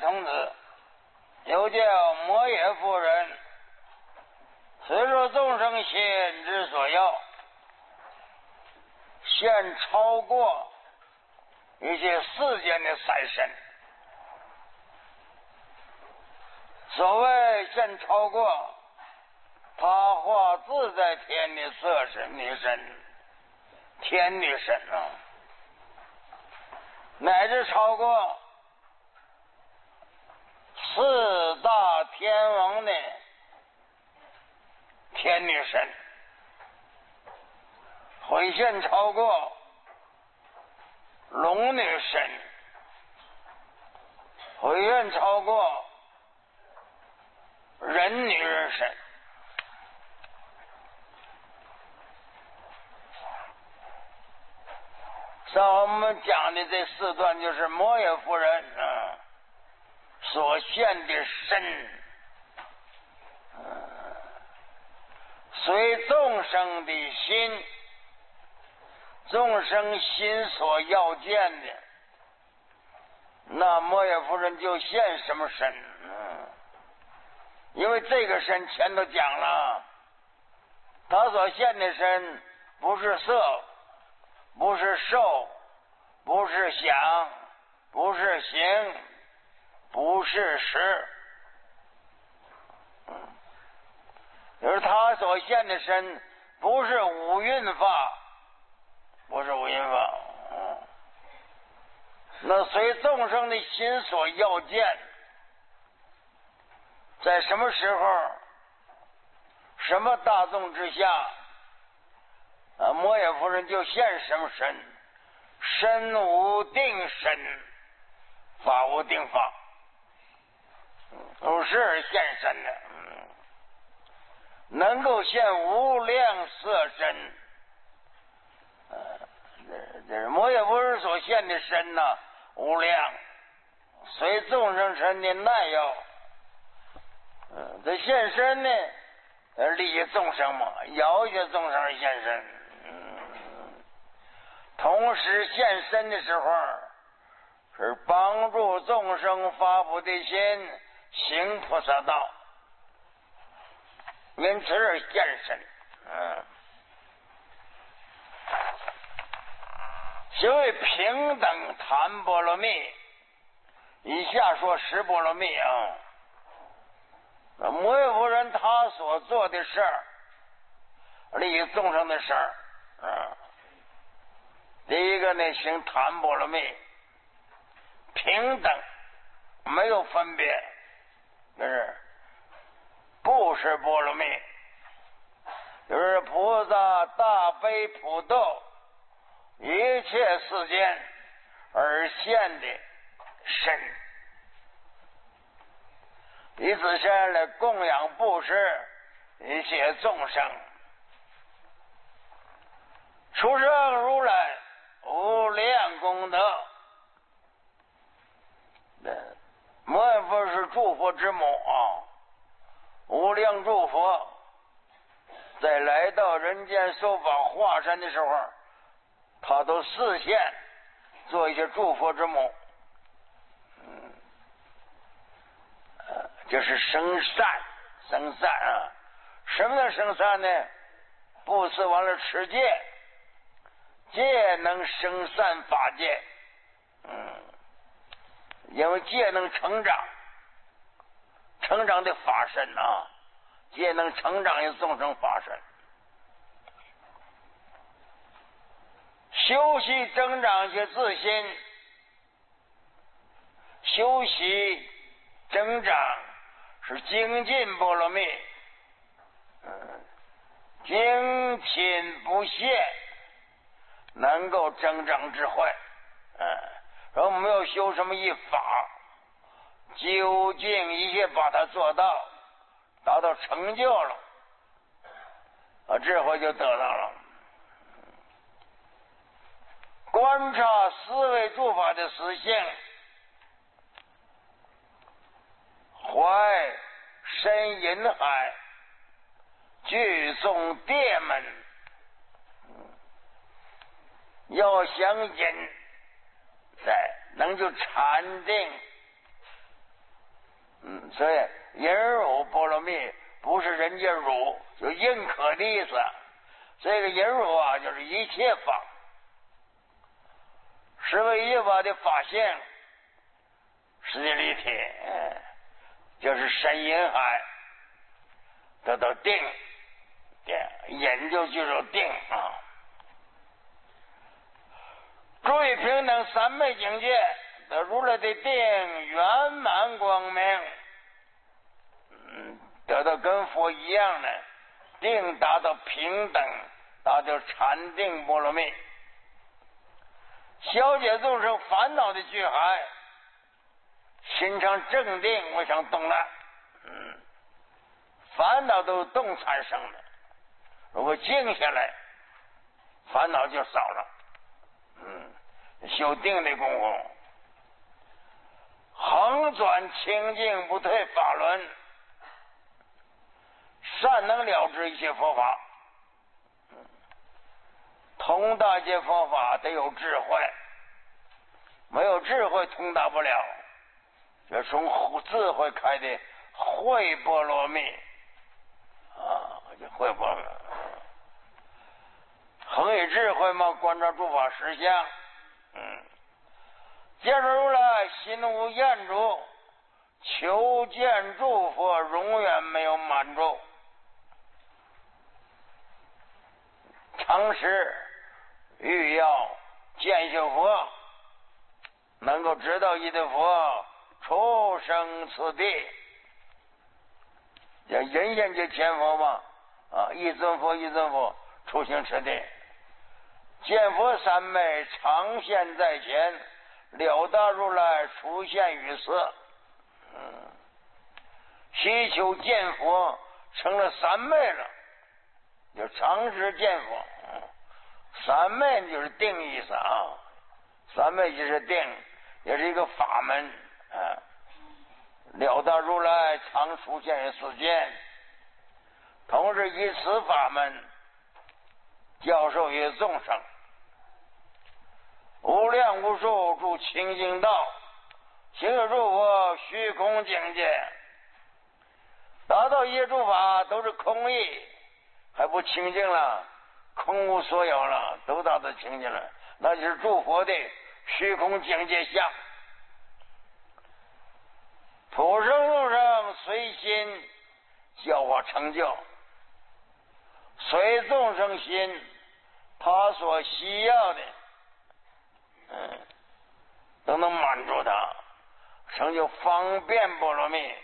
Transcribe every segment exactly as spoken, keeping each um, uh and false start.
童子，又叫摩耶夫人，随着众生心之所要，现超过一些世间的三身。所谓现超过，他化自在天的色身女身，天女身啊，乃至超过四大天王的天女神，会现超过龙女神，会现超过人女人神。像我们讲的这四段，就是摩耶夫人啊所现的身，随众生的心，众生心所要见的，那摩耶夫人就现什么身。嗯，因为这个身前头讲了，他所现的身不是色，不是受，不是想，不是行，不是识，嗯，就是他所现的身不是五蕴法，不是五蕴法，嗯，那随众生的心所要见，在什么时候，什么大众之下，啊，摩耶夫人就现什么身，身无定身，法无定法，都是现身的，嗯，能够现无量色身，呃，这是摩耶夫人所现的身呐，啊，无量，随众生身的耐要，嗯，这现身呢，利众生嘛，要求众生而现身。嗯，同时现身的时候，是帮助众生发菩提心，行菩萨道，因此而现身。嗯，所谓平等谈波罗蜜，以下说十波罗蜜啊。摩耶夫人她所做的事儿，利益众生的事儿，啊，第一个呢，行谈波罗蜜，平等，没有分别，就是不是波罗蜜，就是菩萨大悲普度一切世间而现的身。以此身来供养布施一切众生，出生如来无量功德。摩耶夫是诸佛之母啊，无量诸佛在来到人间受法化身的时候，他都示现做一些诸佛之母。嗯，就是生善，生善啊！什么叫生善呢？布施完了持戒，戒能生善法界，嗯，因为戒能成长，成长的法身啊，戒能成长的众生法身，修习增长些自心，修习增长。是精进波罗蜜，嗯，精勤不懈，能够增长智慧，嗯，然后我们要修什么一法，究竟一切把它做到，达到成就了，啊，智慧就得到了。观察思维诸法的实性，怀深银海，聚众địa门，要想引，在能就禅定， 嗯，所以忍辱波罗蜜不是人家辱，就认可的意思。这个忍辱啊，就是一切法，是为一法的法性，世界立体，就是深因海得到定，忍就具有定啊。诸于平等三昧境界得如来的定圆满光明，嗯，得到跟佛一样的定，达到平等，达到禅定波罗蜜，消解众生烦恼的巨海，心常正定。我想懂了，嗯，烦恼都动产生的，如果静下来，烦恼就少了。嗯，修定的功夫，横转清净不退法轮，善能了知一切佛法。通达一切佛法得有智慧，没有智慧通达不了。这从智慧开的慧波罗蜜啊，这慧波罗蜜。恒以智慧嘛，观察诸法实相，嗯，见着如来心无厌足，求见诸佛永远没有满足。常时欲要见修佛，能够知道一的佛出生此地，这人间就见佛嘛，啊，一尊佛一尊佛出行此地。见佛三昧常现在前，了达如来出现于此。嗯，希求见佛成了三昧了，就常时见佛。嗯，三昧就是定意思啊，三昧就是定，也是一个法门啊。了达如来常出现于此间，同时以此法门教授于众生，无量无数诸清净道，行有诸佛虚空境界，达到一切诸法都是空义，还不清净了，空无所有了，都达到清净了，那就是诸佛的虚空境界相。普生众生随心教化成就，随众生心他所需要的，嗯，都能满足他，成就方便波罗蜜，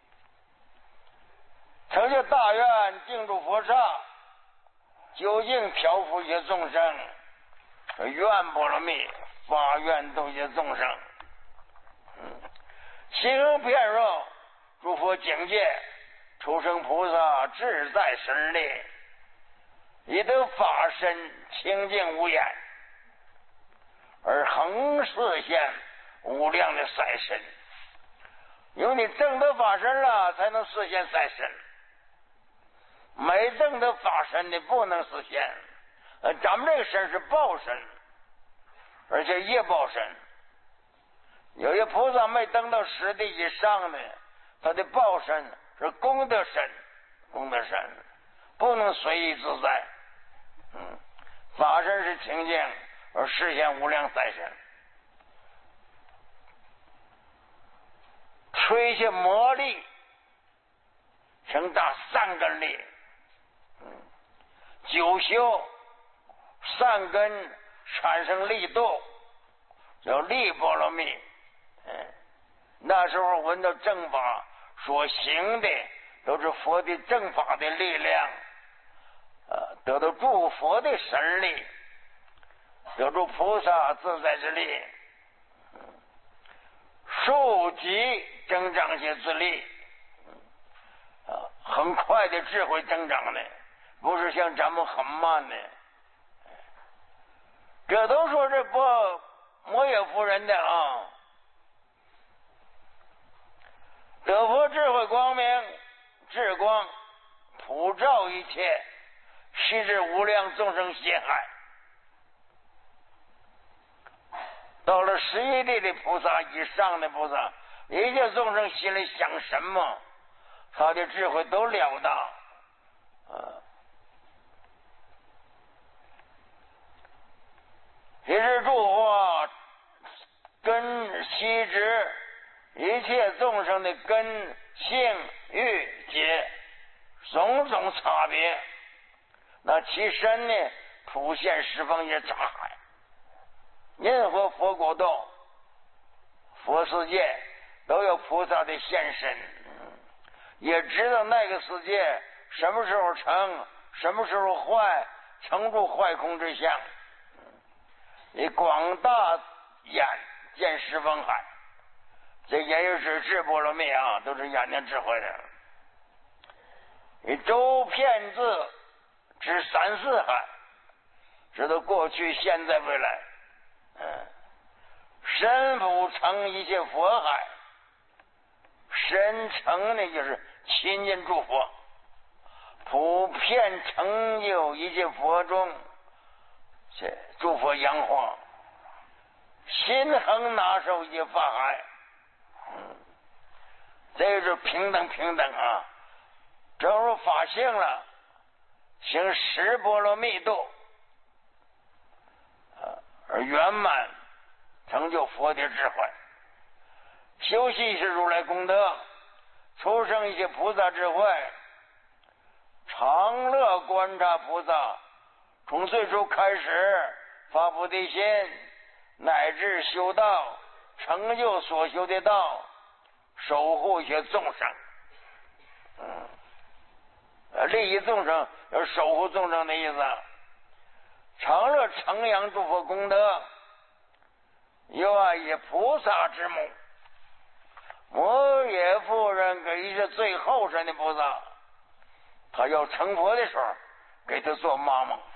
成就大愿净土佛刹，究竟调伏一切众生，愿波罗蜜，发愿度一切众生。嗯，心恒遍若诸佛境界，出生菩萨自在神力，以得法身清净无眼，而恒示现无量的赛身。因为你证得法身了，才能实现赛身。没证得法身的不能实现。呃，咱们这个身是报身，而且业报身。有些菩萨没登到十地以上的，他的报身是功德身，功德身不能随意自在。嗯，法身是清净，而实现无量赛身。吹下魔力，成大善根力。嗯，九修善根产生力度，叫力波罗蜜。嗯，那时候闻到正法所行的都是佛的正法的力量，呃，得到诸佛的神力，得住菩萨自在之力，数级增长些自力，啊，很快的智慧增长的，不是像咱们很慢的。这都说是不摩耶夫人的啊。得佛智慧光明智光普照一切，悉至无量众生心海。到了十一地的菩萨以上的菩萨， 一切众生心里想什么，他的智慧都了达啊。其实诸佛根悉知一切众生的根性欲界种种差别，那其身呢普现十方界大海，任何佛国度佛世界都有菩萨的现身，也知道那个世界什么时候成，什么时候坏，成住坏空之相。你广大眼见十方海，这也就是智波罗蜜啊，都是眼睛智慧的。你周遍智知三四海，知道过去现在未来。嗯，身普成一切佛海，身成呢就是亲近诸佛，普遍成就一切佛中这诸佛扬化，心恒拿受一切法海。嗯，这是平等平等啊！正如法性了，行十波罗蜜度，而圆满成就佛的智慧，修习一些如来功德，出生一些菩萨智慧，常乐观察菩萨从最初开始发菩提心，乃至修道成就所修的道，守护一些众生。嗯，利益众生有守护众生的意思。常乐承扬诸佛功德，又啊以菩萨之母摩耶夫人给一些最后生的菩萨，他要成佛的时候给他做妈妈。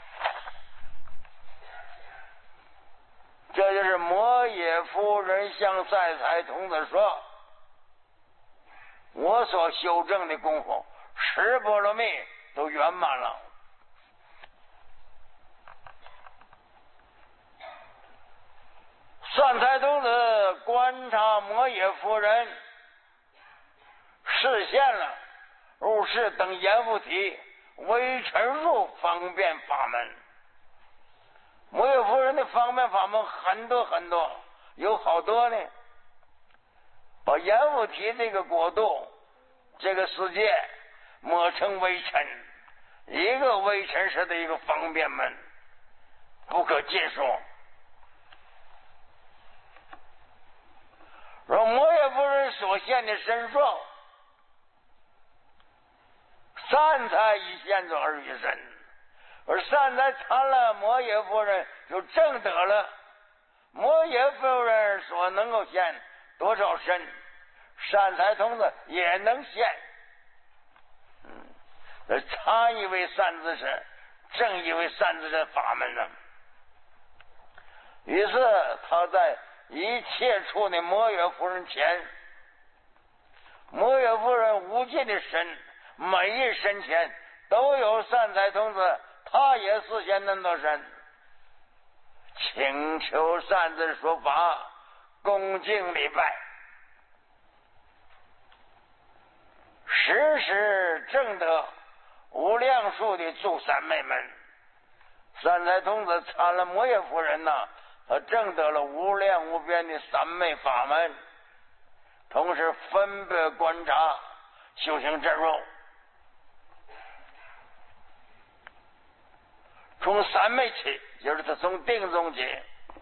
这就是摩耶夫人向赛财童子说，我所修正的功夫十波罗蜜都圆满了。善财童子观察摩耶夫人，示现了入世等阎浮提微尘入方便法门。摩耶夫人的方便法门很多很多，有好多呢，把阎浮提这个国度这个世界抹成微尘，一个微尘式的一个方便门，不可尽数。而摩耶夫人所现的身受，善财以现作而于身，而善财参了摩耶夫人就证得了摩耶夫人所能够现多少身，善财童子也能现。嗯，参一为善知识，正一为善知识法门呢。于是他在一切处的摩耶夫人前，摩耶夫人无尽的身，每一身前都有善财童子，他也示现那么多身，请求善知说法，恭敬礼拜，时时证得无量数的诸三昧门。善财童子参了摩耶夫人呐、啊，他证得了无量无边的三昧法门，同时分别观察修行真如，从三昧起，就是他从定中起，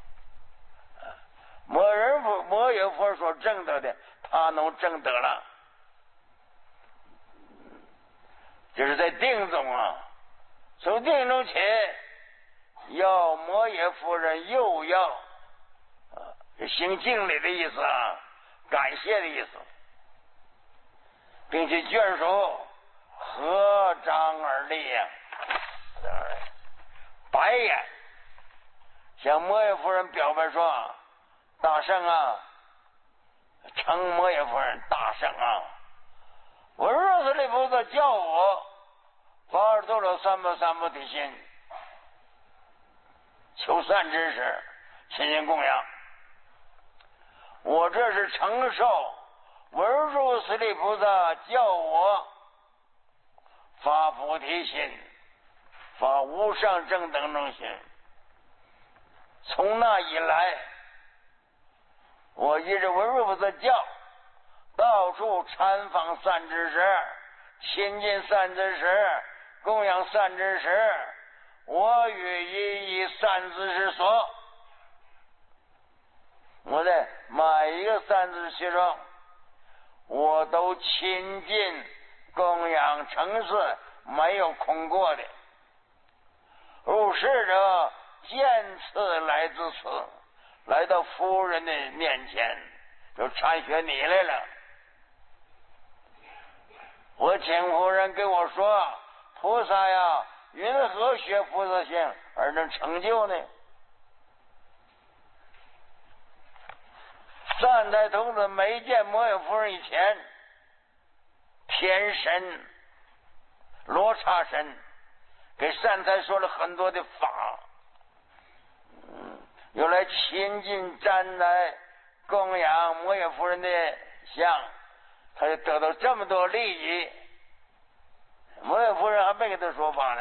摩人佛摩耶佛所证得的，他能证得了，就是在定中啊，从定中起，要摩耶夫人又要啊，行敬礼的意思啊，感谢的意思，并且眷属合掌而立呀、啊，白眼向摩耶夫人表白说：“大圣啊，称摩耶夫人大圣啊，我若是的菩萨叫我发而多罗三藐三菩提心，求善知识，亲近供养。我这是承受文殊师利菩萨教我发菩提心，发无上正等正心。从那以来，我依着文殊菩萨教，到处参访善知识，亲近善知识，供养善知识，我与一一善知识所。我在每一个善知识中，我都亲近供养承事，没有空过的。入世者见次来自此，来到夫人的面前，就参学你来了。我请夫人跟我说，菩萨呀，云何学菩萨行而能成就呢？善财童子没见摩耶夫人以前，天神罗刹神给善财说了很多的法，嗯，用来亲近瞻来供养摩耶夫人的像，他就得到这么多利益。摩耶夫人还没给他说法呢。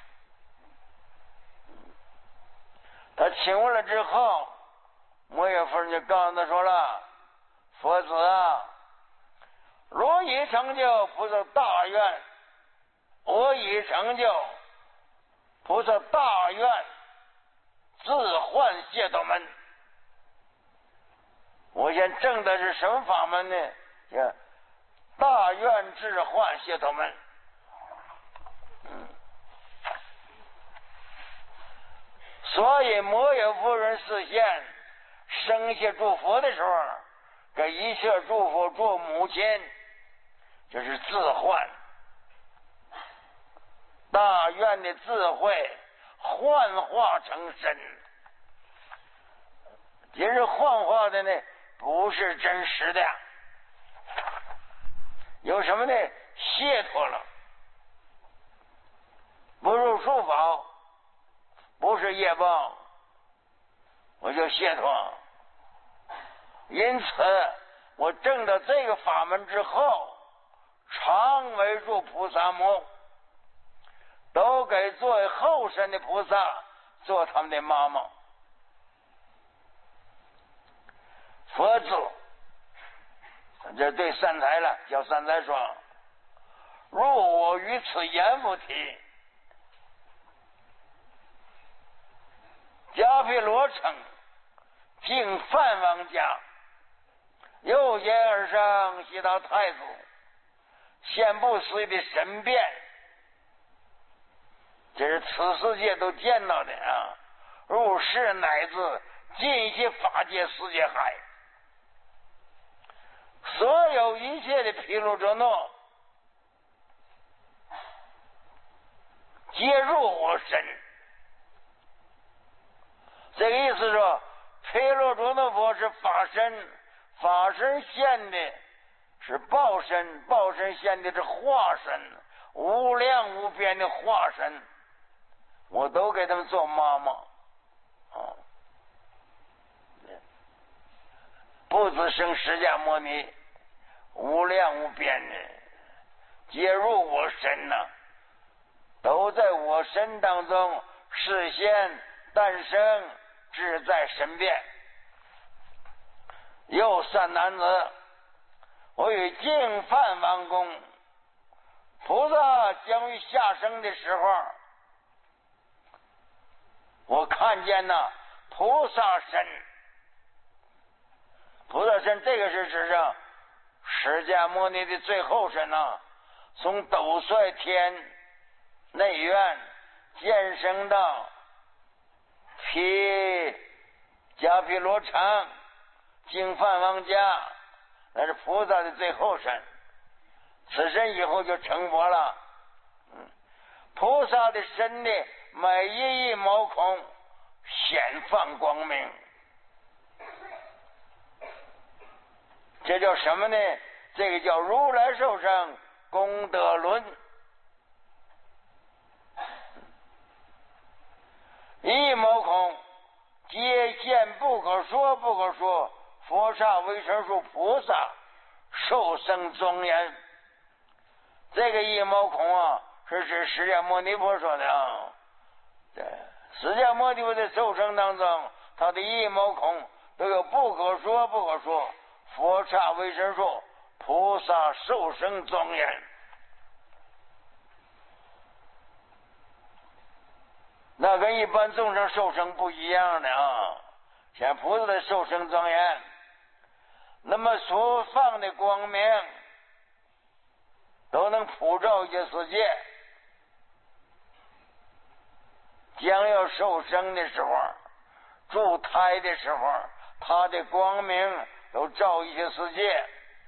他请问了之后，摩耶夫人就告诉他说了：佛子啊，若已成就菩萨大愿，我已成就菩萨大愿自换解脱门。我现证的是什么法门呢？叫大愿自换解脱门。嗯，所以摩耶夫人示现生下祝福的时候，给一切祝福做母亲，就是自换大愿的智慧幻化成神。今日幻化的呢，不是真实的，有什么呢？解脱了，不入数宝，不是业报，我就解脱。因此我证到这个法门之后，常围住菩萨母，都给作为后生的菩萨做他们的妈妈。佛祖这对善财了，叫善财说：若我于此阎浮提迦毗罗城敬梵王家，右肩而上西到太祖，现不随的神变，这是此世界都见到的啊！入世乃至尽一切法界世界海，所有一切的毗卢遮那，皆入我身。这个意思说，毗卢遮那佛是法身，法身现的是报身，报身现的是化身，无量无边的化身，我都给他们做妈妈啊！不只生释迦牟尼，无量无边的皆入我身呐、啊，都在我身当中示现诞生，志在身边。又善男子，我与净梵王宫，菩萨将于下生的时候，我看见呐菩萨身。菩萨身这个是指上释迦牟尼的最后身啊，从斗率天内院渐升到毗迦毗罗城净梵王家，那是菩萨的最后身。此身以后就成佛了。嗯，菩萨的身的每一一毛孔显放光明，这叫什么呢？这个叫如来寿生功德轮。一毛孔皆见不可说不可说佛刹维生术菩萨受生庄严。这个一毛孔啊，是指释迦牟尼佛说的啊。对，释迦牟尼佛的受生当中，他的一毛孔都有不可说不可说，佛刹为神说，菩萨受生庄严。那跟一般众生受生不一样的啊，像菩萨的受生庄严，那么所放的光明都能普照一切世界。将要受生的时候，助胎的时候，他的光明都照一切世界，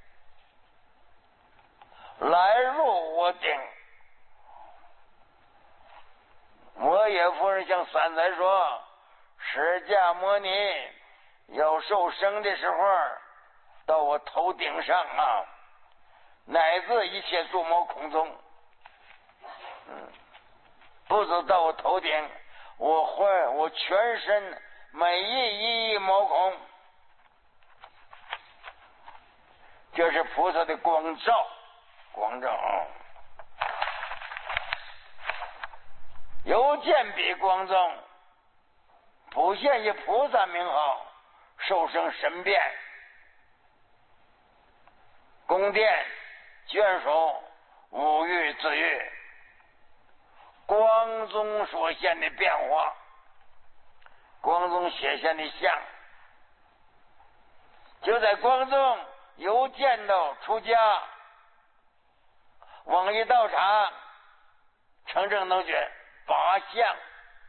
来入我顶。摩耶夫人向三才说，释迦牟尼要受生的时候到我头顶上啊，乃至一切诸毛孔中，嗯，不止到我头顶，我会我全身每一一毛孔，这是菩萨的光照，光照。有见彼光中，普现以菩萨名号，受生神变，宫殿眷属五欲自欲，光中所现的变化，光中显现的相，就在光中由见到出家，往一道场，成正能觉。八相，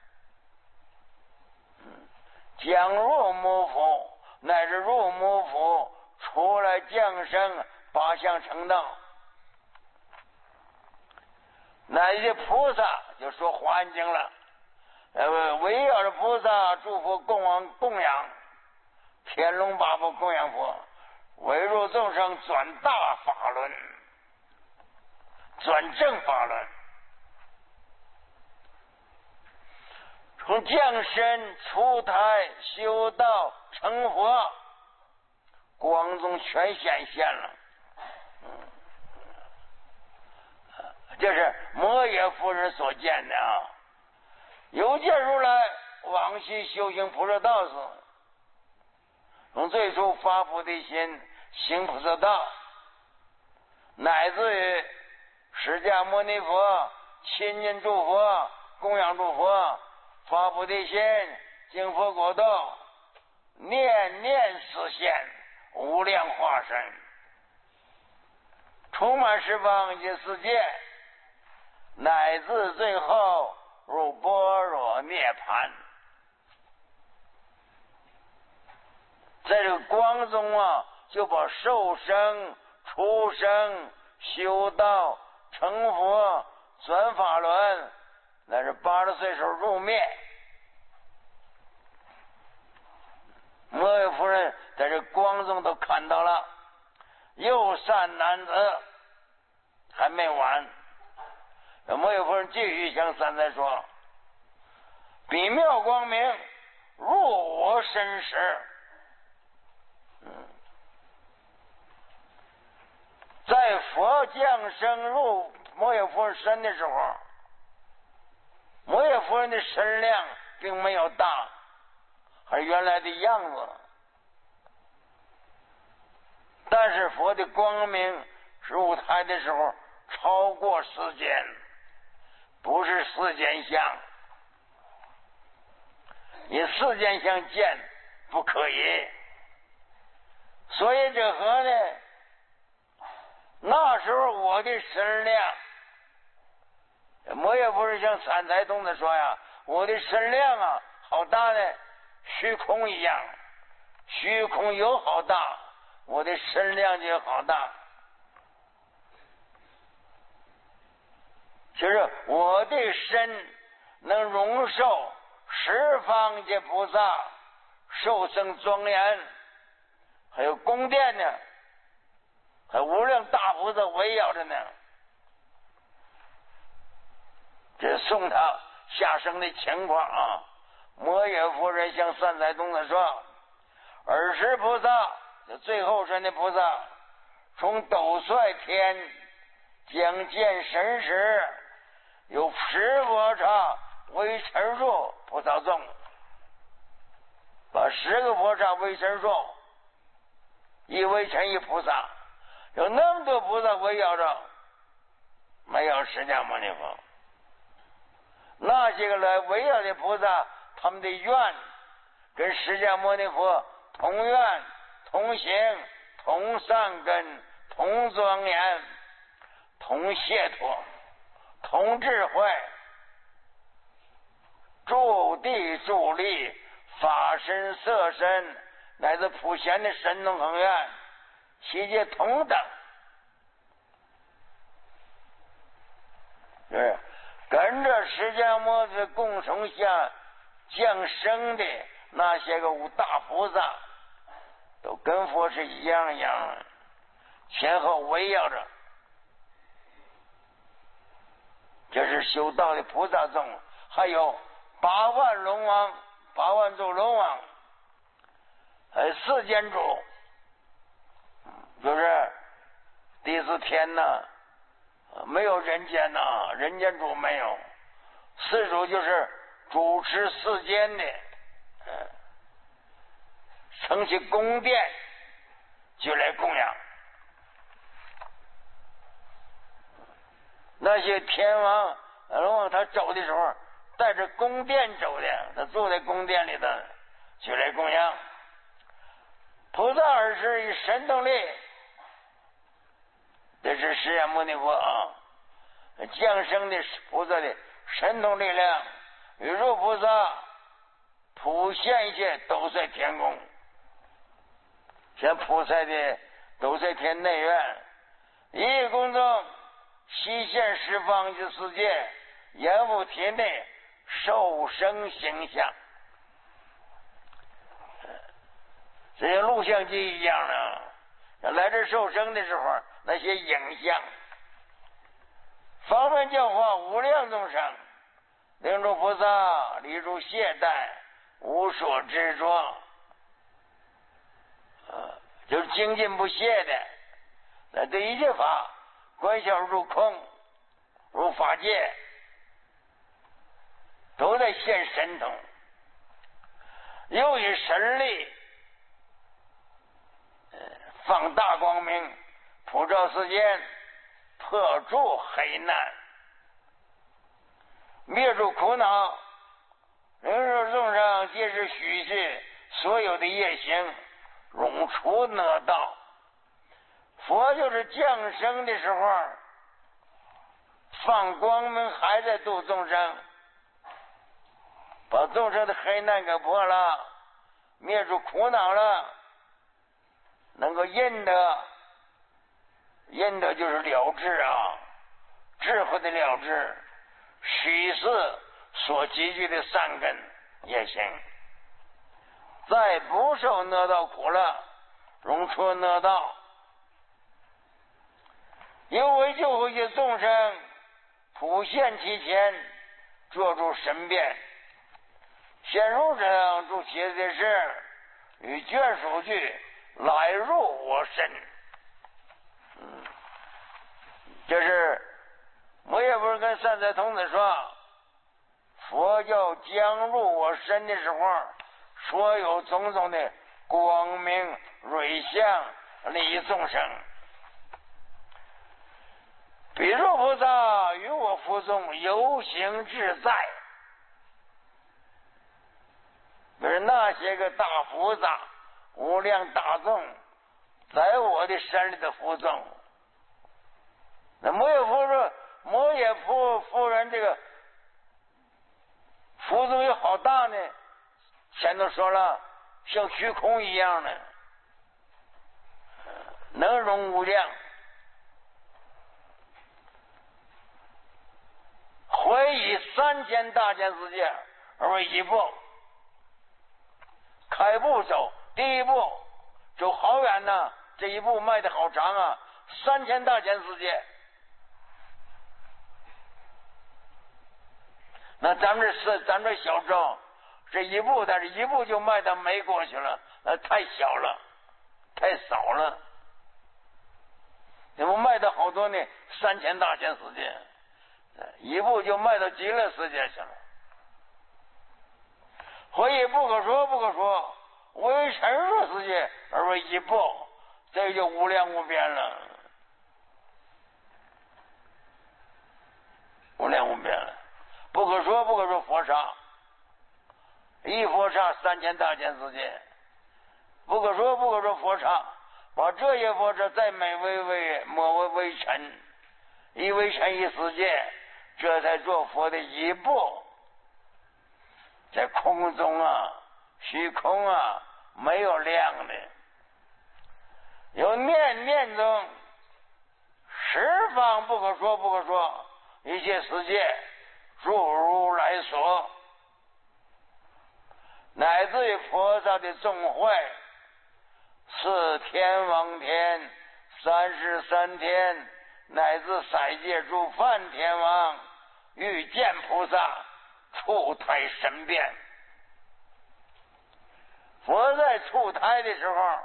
将入母腹，乃至入母腹出来降生，八相成道。那些菩萨就说华经了，呃，围绕着菩萨诸佛供往供养，天龙八部供养佛，围入众生转大法轮，转正法轮。从降生、出胎、修道、成佛，光中全显现了。这是摩耶夫人所见的啊。有见如来往昔修行菩萨道时，从最初发菩提心行菩萨道，乃至于释迦牟尼佛亲近诸佛，供养诸佛，发菩提心，经佛果道，念念实现无量化身，充满十方一切世界，乃至最后入般若涅槃。在这个光中啊，就把受生、出生、修道、成佛、转法轮，那是八十岁时候入灭。摩耶夫人在这光中都看到了，右善男子还没完。摩耶夫人继续向三才说：“彼妙光明入我身时，嗯，在佛降生入摩耶夫人身的时候，摩耶夫人的身量并没有大，还是原来的样子。但是佛的光明入胎的时候超过世间，不是世间相，以世间相见不可以。所以这和呢，那时候我的身量，摩耶夫人像三才童子说呀，我的身量啊好大呢，虚空一样，虚空有好大，我的身量就好大。就是我的身能容受十方界菩萨受生庄严，还有宫殿呢，还有无量大菩萨围绕着呢。这是送他下生的情况啊。摩耶夫人向三才童子说：二十菩萨，这最后生的菩萨， 从斗率天将见神时，有十佛刹为陈数菩萨众，把十个佛刹为陈数，一为陈一菩萨，有那么多菩萨围绕着，没有释迦牟尼佛。那些个来围绕的菩萨，他们的愿跟释迦牟尼佛同愿、同行、同善根、同庄严、同解脱、同智慧，助地助力，法身色身，乃至普贤的神通恒愿，其皆同等。就是跟着释迦牟尼共同下降生的那些个五大菩萨，都跟佛是一样一样的，前后围绕着。这是修道的菩萨众，还有八万龙王、八万座龙王，还有四间主，就是第四天呢，没有人间呐，人间主没有，四主就是主持世间的，嗯，升起宫殿就来供养。那些天王龙王他走的时候带着宫殿走的，他坐在宫殿里头就来供养。菩萨二世以神通力，这是释迦牟尼佛啊降生的菩萨的神通力量，与入菩萨普现一切斗率天宫，像菩萨的斗率天内院，一宫中悉现十方之世界，阎浮提内受生形象，这些录像机一样的，来这受生的时候那些影像，方便教化无量众生，令诸菩萨离诸懈怠，无所执着，啊，就是精进不懈的，那对一切法观想入空，如法界，都在现神通，又以神力放大光明，普照世间，破除黑难，灭除苦恼，人肉众生皆是虚实，所有的业行永除恶道。佛就是降生的时候放光明，还在度众生，把众生的黑难给破了，灭除苦恼了，能够印得，印得就是了知啊，智慧的了知，许是所积聚的善根也行，再不受恶道苦了，永除恶道。因为救回去众生，普现其前，做出神变，现入者诸邪的事，与眷属具，来入我身。嗯，这是摩耶夫人跟善财童子说，佛教将入我身的时候，所有种种的光明瑞相，利益众生。比如菩萨与我腹中游行自在，就是那些个大菩萨无量大众在我的身里的腹中。那摩耶夫说，摩耶夫夫人这个腹中有好大呢，前头说了像虚空一样的，能容无量。会以三千大千世界而为一步，开步走，第一步走好远呢，这一步迈得好长啊，三千大千世界。那咱们这是咱们这小众，这一步但是一步就迈到美国去了，那太小了，太少了。 多呢三千大千世界，一步就迈到极乐世界去了。所以不可说不可说，为陈说世界而为一步，这就无量无边了，无量无边了。不可说不可说佛刹，一佛刹三千大千世界，不可说不可说佛刹，把这些佛刹再美为为莫为为尘，一为尘一世界，这才做佛的一步。在空中啊，虚空啊，没有量的，有念念中十方不可说不可说，一切世界诸如来所，乃至于菩萨的众会，是天王天、三十三天，乃至三界诸梵天王，遇见菩萨，触胎神变。佛在触胎的时候，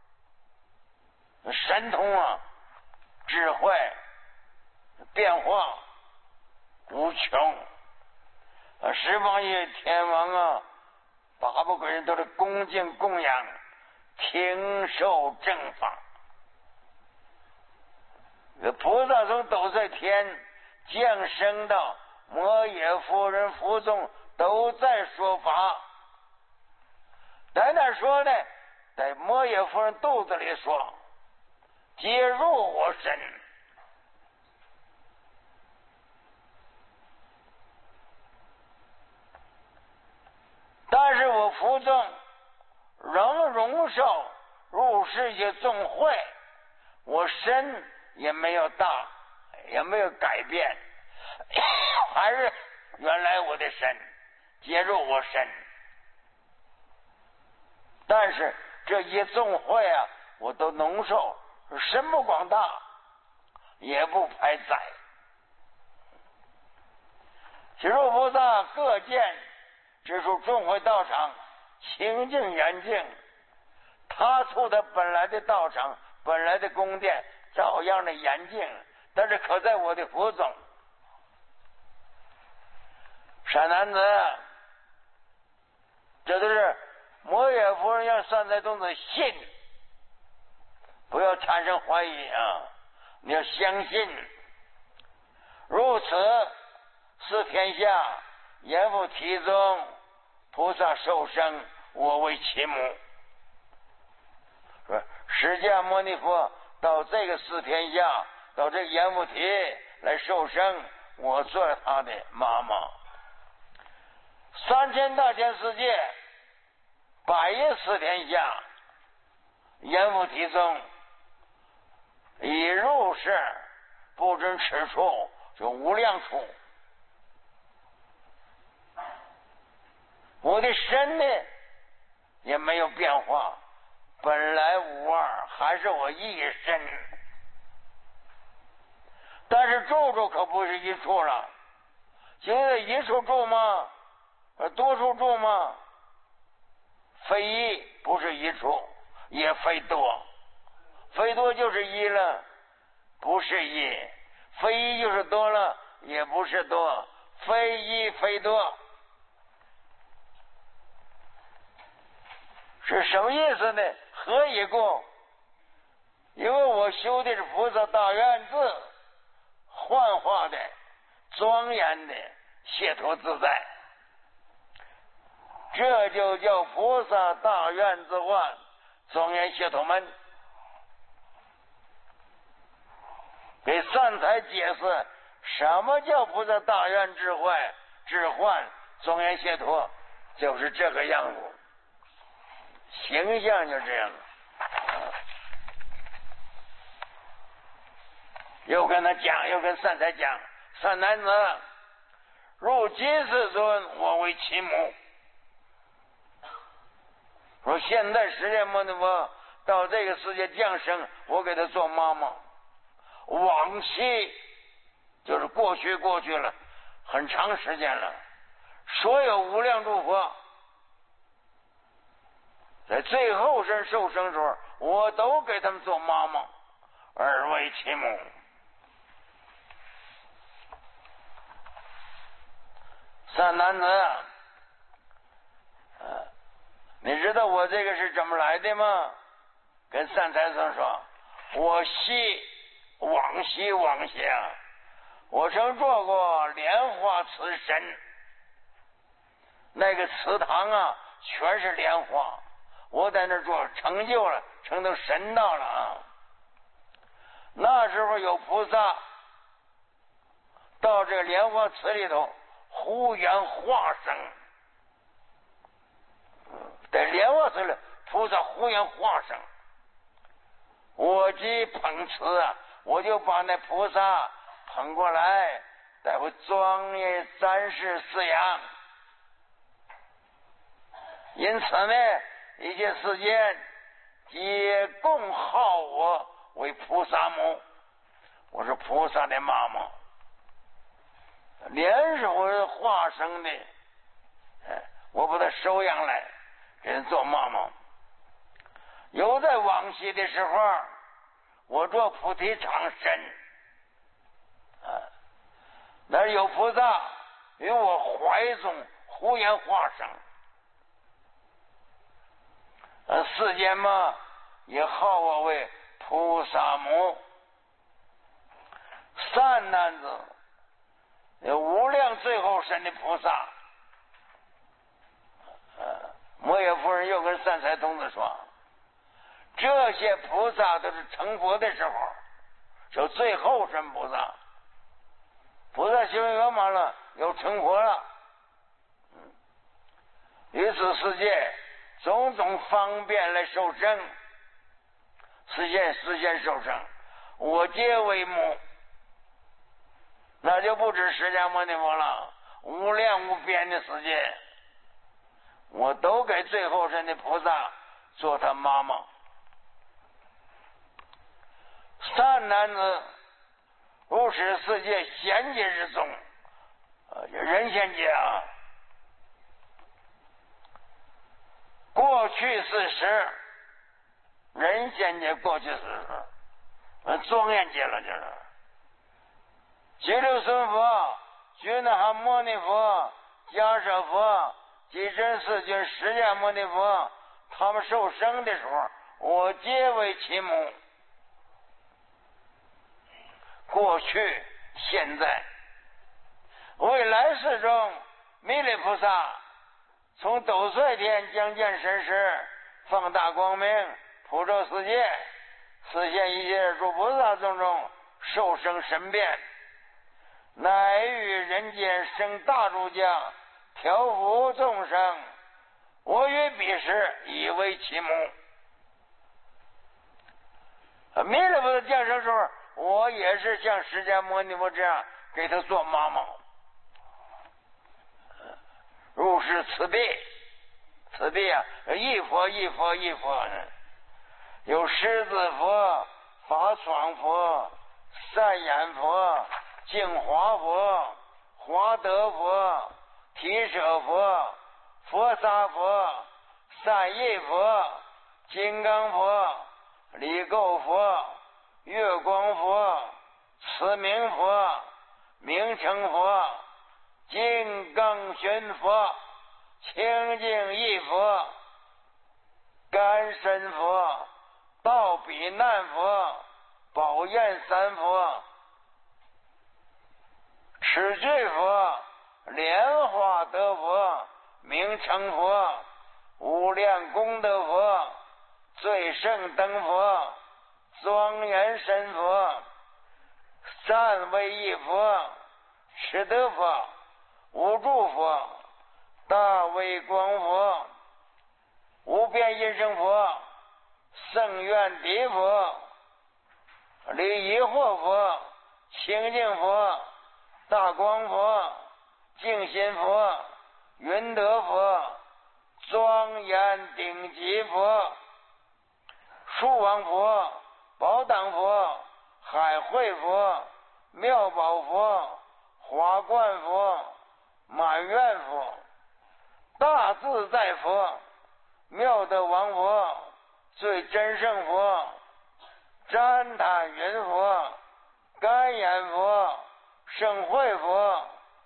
神通啊，智慧变化无穷，十方界天王啊，八部鬼人都是恭敬供养，听受正法。菩萨从斗在天降生到摩耶夫人腹中，都在说法。在哪说呢？在摩耶夫人肚子里说，皆入我身。但是我腹中仍容受入世界众会，我身也没有大，也没有改变，还是原来我的身，皆入我身。但是这些众会啊，我都浓受，身不广大，也不排载。其如菩萨各见之处众会道场清净严净，他处的本来的道场、本来的宫殿照样的严净，但是可在我的腹中。善男子，这都是摩耶夫人让善财童子信，不要产生怀疑啊！你要相信。如此，是天下阎浮提中菩萨受生，我为其母。说释迦牟尼佛到这个四天下，到这个阎浮提来受生，我做他的妈妈。三千大千世界，百业四天下，阎浮提中已入世，不知此处，就无量处。我的身呢也没有变化，本来无二，还是我一身。但是住处可不是一处了，现在一处住吗？多处住吗？非一，不是一处，也非多，非多就是一了，不是一；非一就是多了，也不是多，非一非多。是什么意思呢？何以故？因为我修的是菩萨大愿字，幻化的、庄严的解脱自在，这就叫菩萨大愿之幻，庄严解脱门。给善财解释什么叫菩萨大愿智慧、智幻、庄严解脱，就是这个样子。形象就这样了，又跟他讲，又跟善财讲，善男子，入今世尊，我为其母。说现在释迦牟尼佛到这个世界降生，我给他做妈妈。往昔就是过去，过去了很长时间了，所有无量诸佛在最后生受生时候，我都给他们做妈妈，而为其母。 三男子，呃，你知道我这个是怎么来的吗？跟三财神说，我系往昔往昔，我曾做过莲花瓷神，那个祠堂啊，全是莲花，我在那儿做，成就了，成到神道了啊。那时候有菩萨到这个莲花池里头忽然化生，在莲花池里菩萨忽然化生，我即捧瓷啊，我就把那菩萨捧过来，待会庄严三世饲养。因此呢，一切世间皆共号我为菩萨母，我是菩萨的妈妈。莲是我化生的，我把它收养来，给人做妈妈。有在往昔的时候，我做菩提场神，啊，那有菩萨于我怀中忽然化生，呃，世间嘛也号我为菩萨母。三男子有无量最后身的菩萨，呃，摩耶夫人又跟善财童子说，这些菩萨都是成佛的时候，就最后身菩萨，菩萨修圆满了，又成佛了。嗯，于此世界种种方便来受生，实现实现受生，我皆为母。那就不止释迦牟尼佛了，无量无边的世界，我都给最后身的菩萨做他妈妈。三男子如是世界贤界之中，呃，人仙界啊，过去四十，人仙界过去四十，呃，庄严界了就是。拘留孙佛、拘那哈摩尼佛、迦舍佛、即真世君、释迦牟尼佛，他们受生的时候，我皆为其母。过去、现在、未来世中，弥勒菩萨从斗率天将见神识，放大光明，普照世界，实现一切诸菩萨众中受生神变，乃于人间生大主将，调伏众生，我于彼时以为其母。弥勒菩萨降生时候，我也是像释迦牟尼佛这样给他做妈妈。如是慈悲，慈悲啊，一佛一佛一佛，有狮子佛、法爽佛、善眼佛、净华佛、华德佛、提舍佛、佛沙佛、善业佛、金刚佛、离垢佛、月光佛、慈明佛、明成佛、金刚玄佛、清净一佛、甘身佛、道比难佛、宝焰三佛、持具佛、莲花德佛、明成佛、无量功德佛、最胜灯佛、庄严神佛、三位一佛、持德佛、无住佛、大威光佛、无边音声佛、圣愿地佛、离疑惑佛、清净佛、大光佛、净心佛、云德佛、庄严顶级佛、树王佛、宝当佛、海会佛、妙宝佛、华冠佛、满愿佛、大自在佛、妙德王佛、最真圣佛、旃檀云佛、甘言佛、圣慧佛、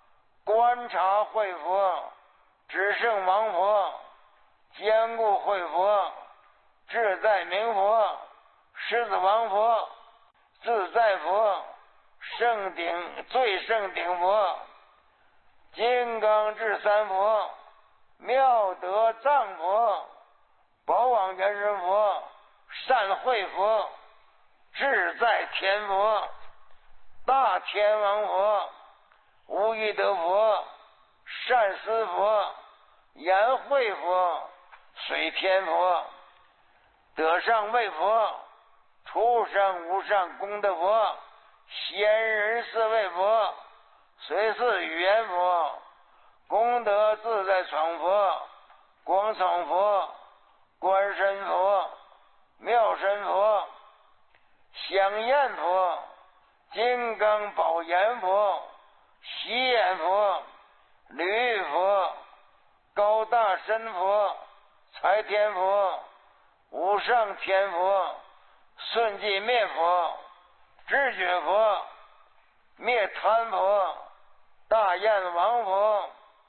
观察慧佛，至圣王佛，坚固慧佛，自在明佛，狮子王佛，自在佛，圣顶最圣顶佛，金刚智三佛，妙德藏佛，宝王天神佛，善慧佛，自在天佛，大天王佛，无义德佛，善思佛，言慧佛，水天佛，德上位佛，初上无上功德佛，仙人四位佛，随四语言佛，功德自在闯佛，光藏佛，观身佛，妙身佛，香焰佛，金刚宝严佛，喜眼佛，吕佛，高大身佛，财天佛，无上天佛，顺寂灭佛，知觉佛，灭贪佛，大焰王佛，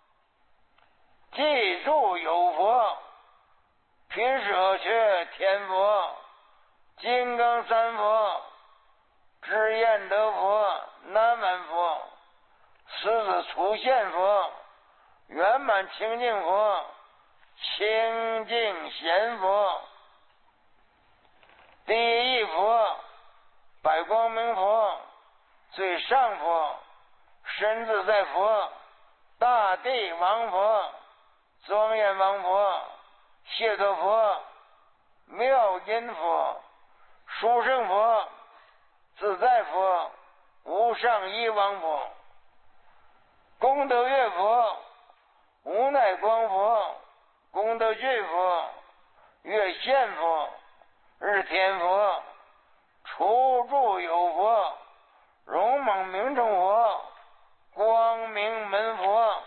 记住有佛，贫舍却天佛，金刚三佛，智焰德佛，南满佛，狮子出现佛，圆满清净佛，清净贤佛，第一佛，百光明佛，最上佛，身自在佛，大地王佛，庄严王佛，解脱佛，妙音佛，殊胜佛，自在佛，无上一王佛，功德月佛，无奈光佛，功德具佛，月现佛，日天佛，初住有佛，荣猛明众佛，光明门佛，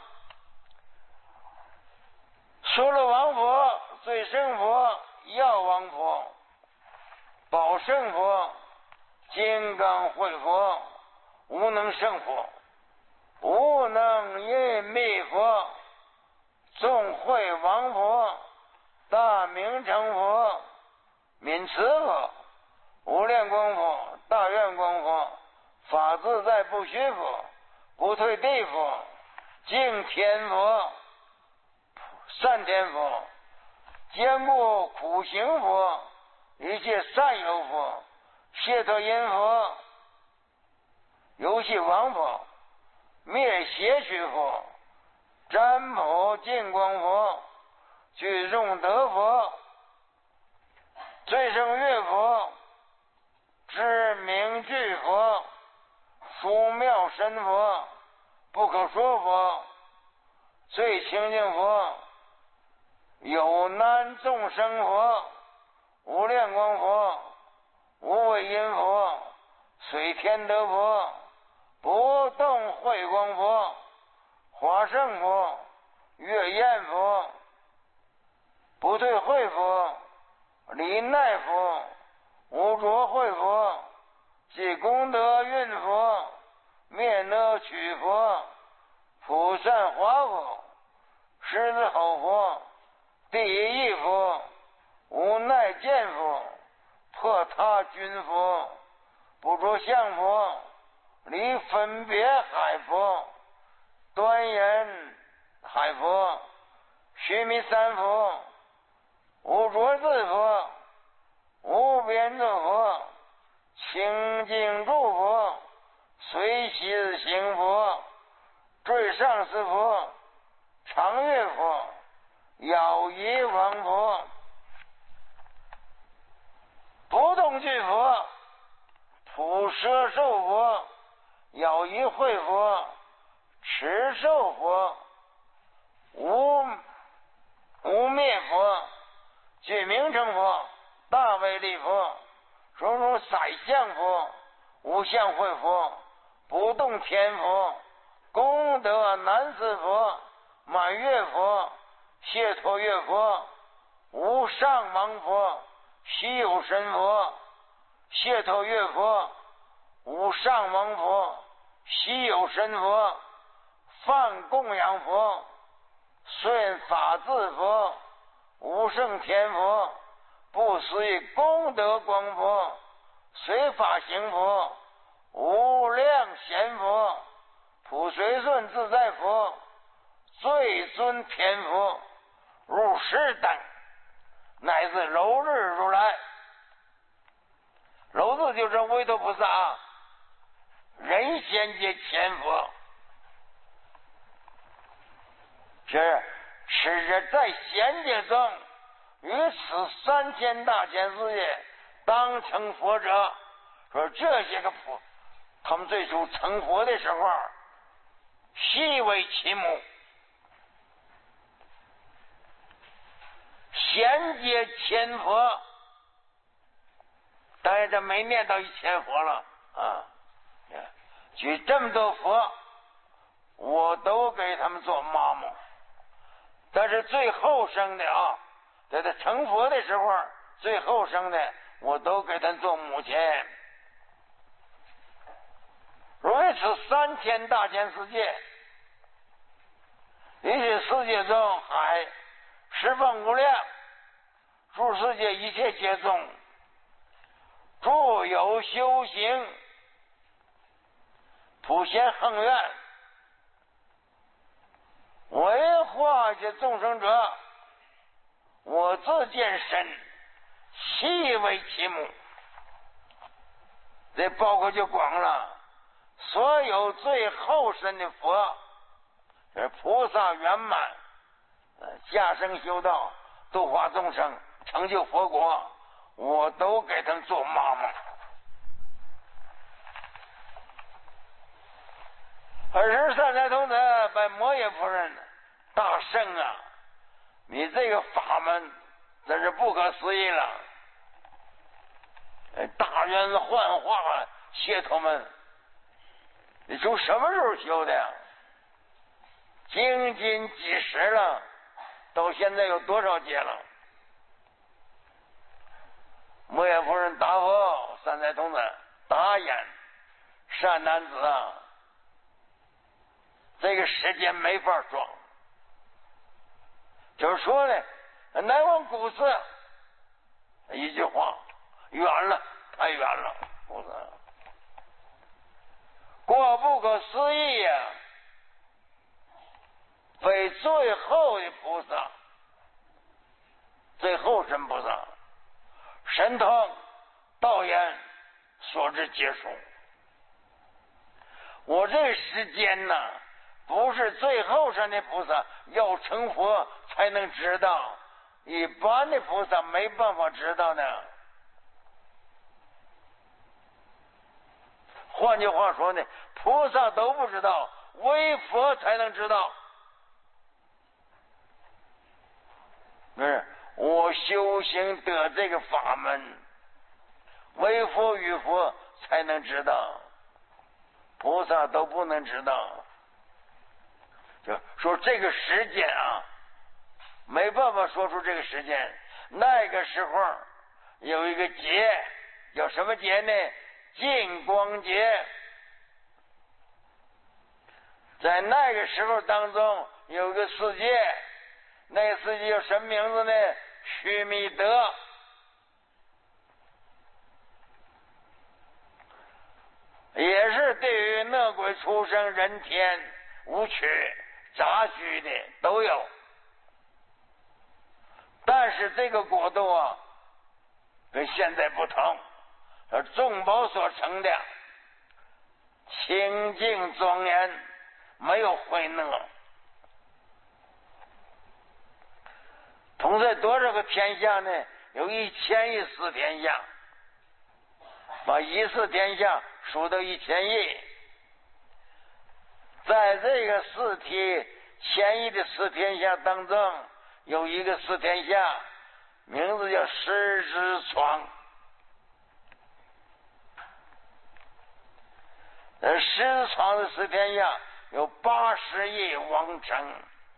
说了王佛，最胜佛，药王佛，宝胜佛，金刚慧佛，无能胜佛，无能因密佛，众慧王佛，大明成佛，敏慈佛，无量光佛，大愿光佛，法自在不虚佛，不退地佛，净天佛，善天佛，坚固苦行佛，一切善友佛，解脱因佛，游戏王佛，灭邪曲佛，占卜净光佛，聚众德佛，最胜乐佛，知名具佛，殊妙神佛，不可说佛，最清净佛，有难众生佛，无量光佛，无畏因佛，水天德佛，不动慧光佛，华胜佛，月焰佛，不退慧佛，离奈佛，无着慧佛，即功德运佛，灭呢取佛，普善华佛，狮子吼佛，第一义佛，无奈见佛，破他君佛，不着相佛，离分别海佛，端严海佛，须弥三佛，无着字佛，无边作佛，清净住佛，随喜行佛，最上师佛，常乐佛，杳仪王佛，不动具佛，普摄受佛，杳仪慧佛，持受佛，无无灭佛，具名称佛，大威力佛，种种宰相佛，无相慧佛，不动天佛，功德难思佛，满月佛，解脱月佛，无上王佛，稀有神佛，解脱月佛，无上王佛，稀有神佛， 梵供养佛，顺法治佛，无胜天佛，不思议功德光佛，随法行佛，无量贤佛，普随顺自在佛，最尊天佛，如是等，乃至柔日如来。柔字就是韦陀菩萨，人仙界前佛，是使者在仙界中于此三千大千世界当成佛者。说这些个佛，他们最初成佛的时候，悉为其母。贤界千佛，当然这没念到一千佛了啊！举这么多佛，我都给他们做妈妈。但是最后生的啊，在他成佛的时候，最后生的我都给他做母亲。如此三千大千世界，一切世界中海十方无量，诸世界一切皆中，诸有修行，普贤恒愿，为化这众生者，我自见身，悉为其母。这包括就广了，所有最后生的佛，就是菩萨圆满，下生修道，度化众生，成就佛国，我都给他们做妈妈。尔时善财童子拜摩耶夫人，大圣啊，你这个法门真是不可思议了！大圆幻化解脱门，你从什么时候修的呀？经今几时了？到现在有多少劫了？摩耶夫人答复善财童子：答言，善男子啊，这个时间没法装。就是说呢，乃往古寺一句话，远了，太远了，菩萨过不可思议呀、啊！非最后的菩萨，最后真菩萨，神通道言所知结束。我这时间呢，不是最后生的菩萨要成佛才能知道，一般的菩萨没办法知道呢。换句话说呢，菩萨都不知道，唯佛才能知道。不是我修行得这个法门，唯佛与佛才能知道，菩萨都不能知道。就说这个时间啊，没办法说出这个时间。那个时候有一个节，叫什么节呢？净光节。在那个时候当中有个世界，那个世界叫什么名字呢？须弥德。也是对于恶鬼畜生、人天无趣杂居的都有。但是这个国度啊，跟现在不同，是众宝所成的，清净庄严，没有秽恶。同在多少个天下呢？有一千亿四天下，把一四天下数到一千亿。在这个四体千亿的四天下当中，有一个四天下，名字叫狮子床。呃，狮子床的四天下有八十亿王城，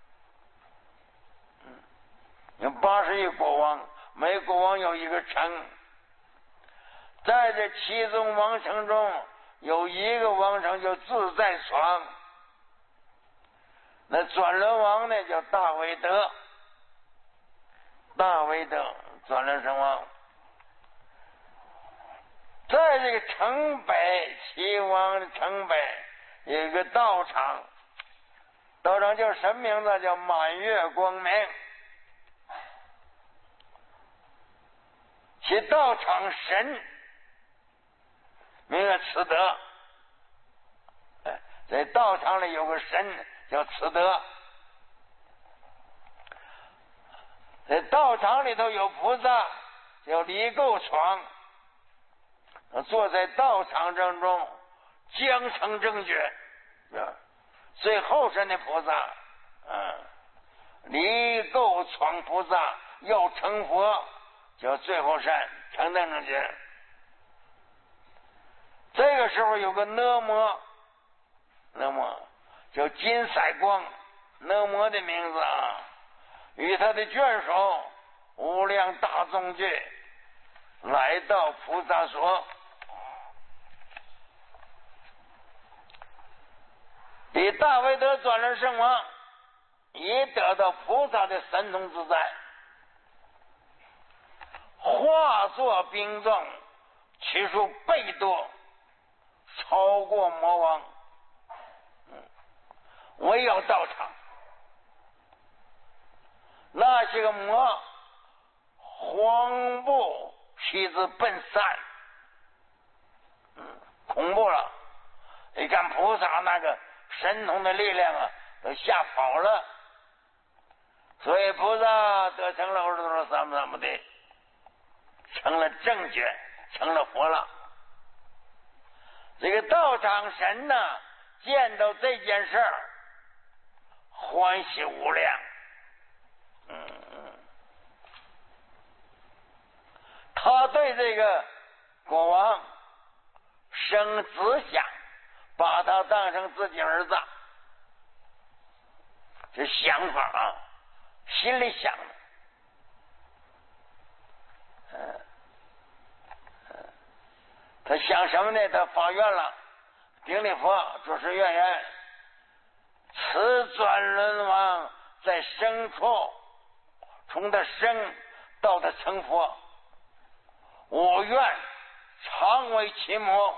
嗯，有八十亿国王，每国王有一个城。在这其中王城中，有一个王城叫自在床。 那转轮王呢叫大威德，大威德转轮圣王。在这个城北，齐王的城北有一个道场，道场叫什么名字？叫满月光明。其道场神名叫慈德，哎，在道场里有个神叫慈德，在道场里头有菩萨叫离垢床，坐在道场正中，将成正觉，最后身的菩萨，嗯，离垢床菩萨要成佛，叫最后山成等正觉。这个时候有个恶魔，恶魔叫金赛光，恶魔的名字啊，与他的眷属无量大众聚来到菩萨所，以大威德转轮圣王已得到菩萨的神通自在，化作兵众，其数倍多，超过魔王。嗯，我要到场。那些个魔慌不妻子奔散，嗯，恐怖了。你看菩萨那个神通的力量啊，都吓跑了。所以菩萨得成了，或者说怎么怎么的，成了正觉，成了佛了。这个道场神呢，见到这件事儿，欢喜无量。嗯，他对这个国王生子想，把他当成自己儿子，这想法啊，心里想的。嗯，他想什么呢？他发愿了，顶礼佛，主持愿言：此转轮王在生处，从他生到他成佛，我愿常为其母。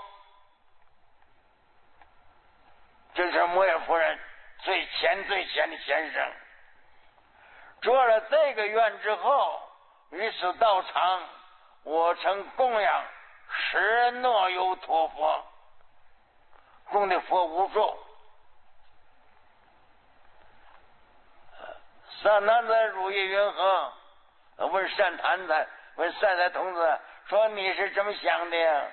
这是摩耶夫人最前最前的先生。做了这个愿之后，于此道场，我曾供养十诺有陀佛，供的佛无数。善男子如意云何？问善谈子，问善财童子说：“你是怎么想的呀？”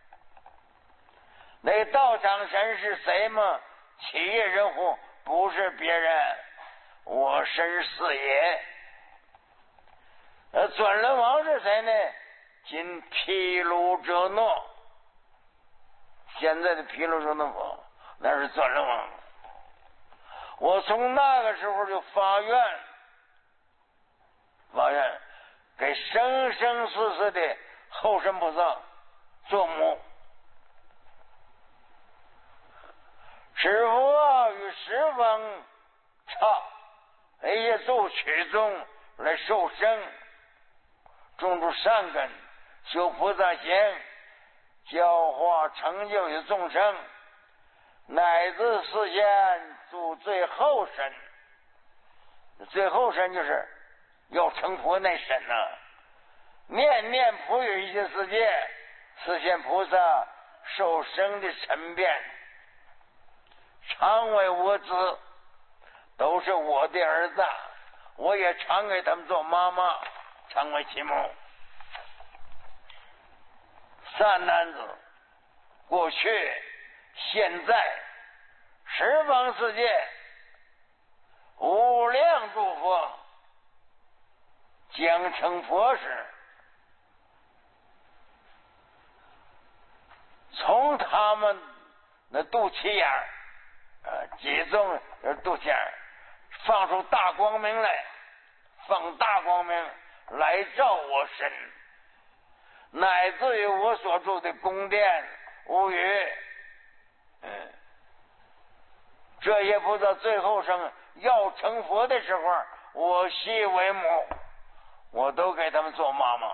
那道场神是谁吗？企业人户，不是别人，我身是也。呃，转轮王是谁呢？今毗卢遮那，现在的毗卢遮那佛，那是转轮王。我从那个时候就发愿，发愿给生生世世的后身菩萨做母。师父啊，与十方刹那些诸曲中来受生，种出善根，修菩萨行，教化成就于众生，乃至实现住最后身。最后身就是要成佛那身呢、啊，念念普于一切世界，实现菩萨受生的沉变。常为我子，都是我的儿子，我也常给他们做妈妈，常为其母。善男子，过去现在十方世界无量诸佛将成佛时，从他们的肚脐眼儿呃，集中肚脐眼儿放出大光明来，放大光明来照我身，乃至于我所住的宫殿无余。嗯，这些菩萨最后生要成佛的时候，我媳为母，我都给他们做妈妈。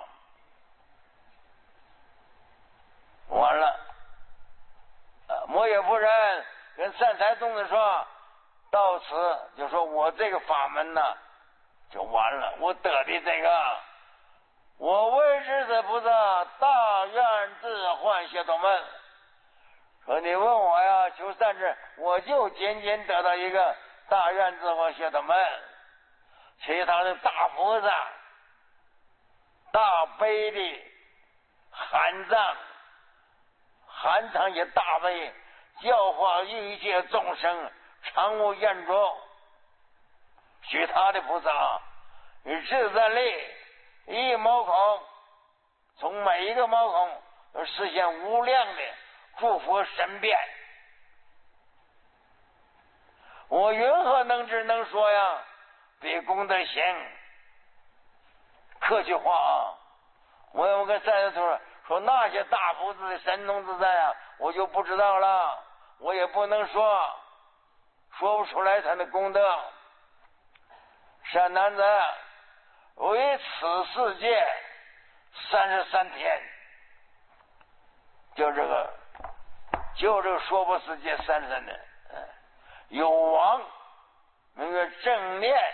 完了，摩耶夫人跟善财童子说，到此就说我这个法门呢就完了，我得的这个，我为世子菩萨大愿自换解脱门。说你问我呀，求善知，我就仅仅得到一个大愿自换解脱门，其他的大菩萨、大悲的含藏，含藏也大悲，教化一切众生，常无厌着。其他的菩萨以自在力一毛孔，从每一个毛孔都实现无量的诸佛身变。我云何能知能说呀？比功德行。客气话啊，我有个善财童说那些大菩萨的神通自在啊，我就不知道了，我也不能说，说不出来他的功德。善男子，为此世界三十三天，就这个，就这个说不世界三十三天，有王名曰正念，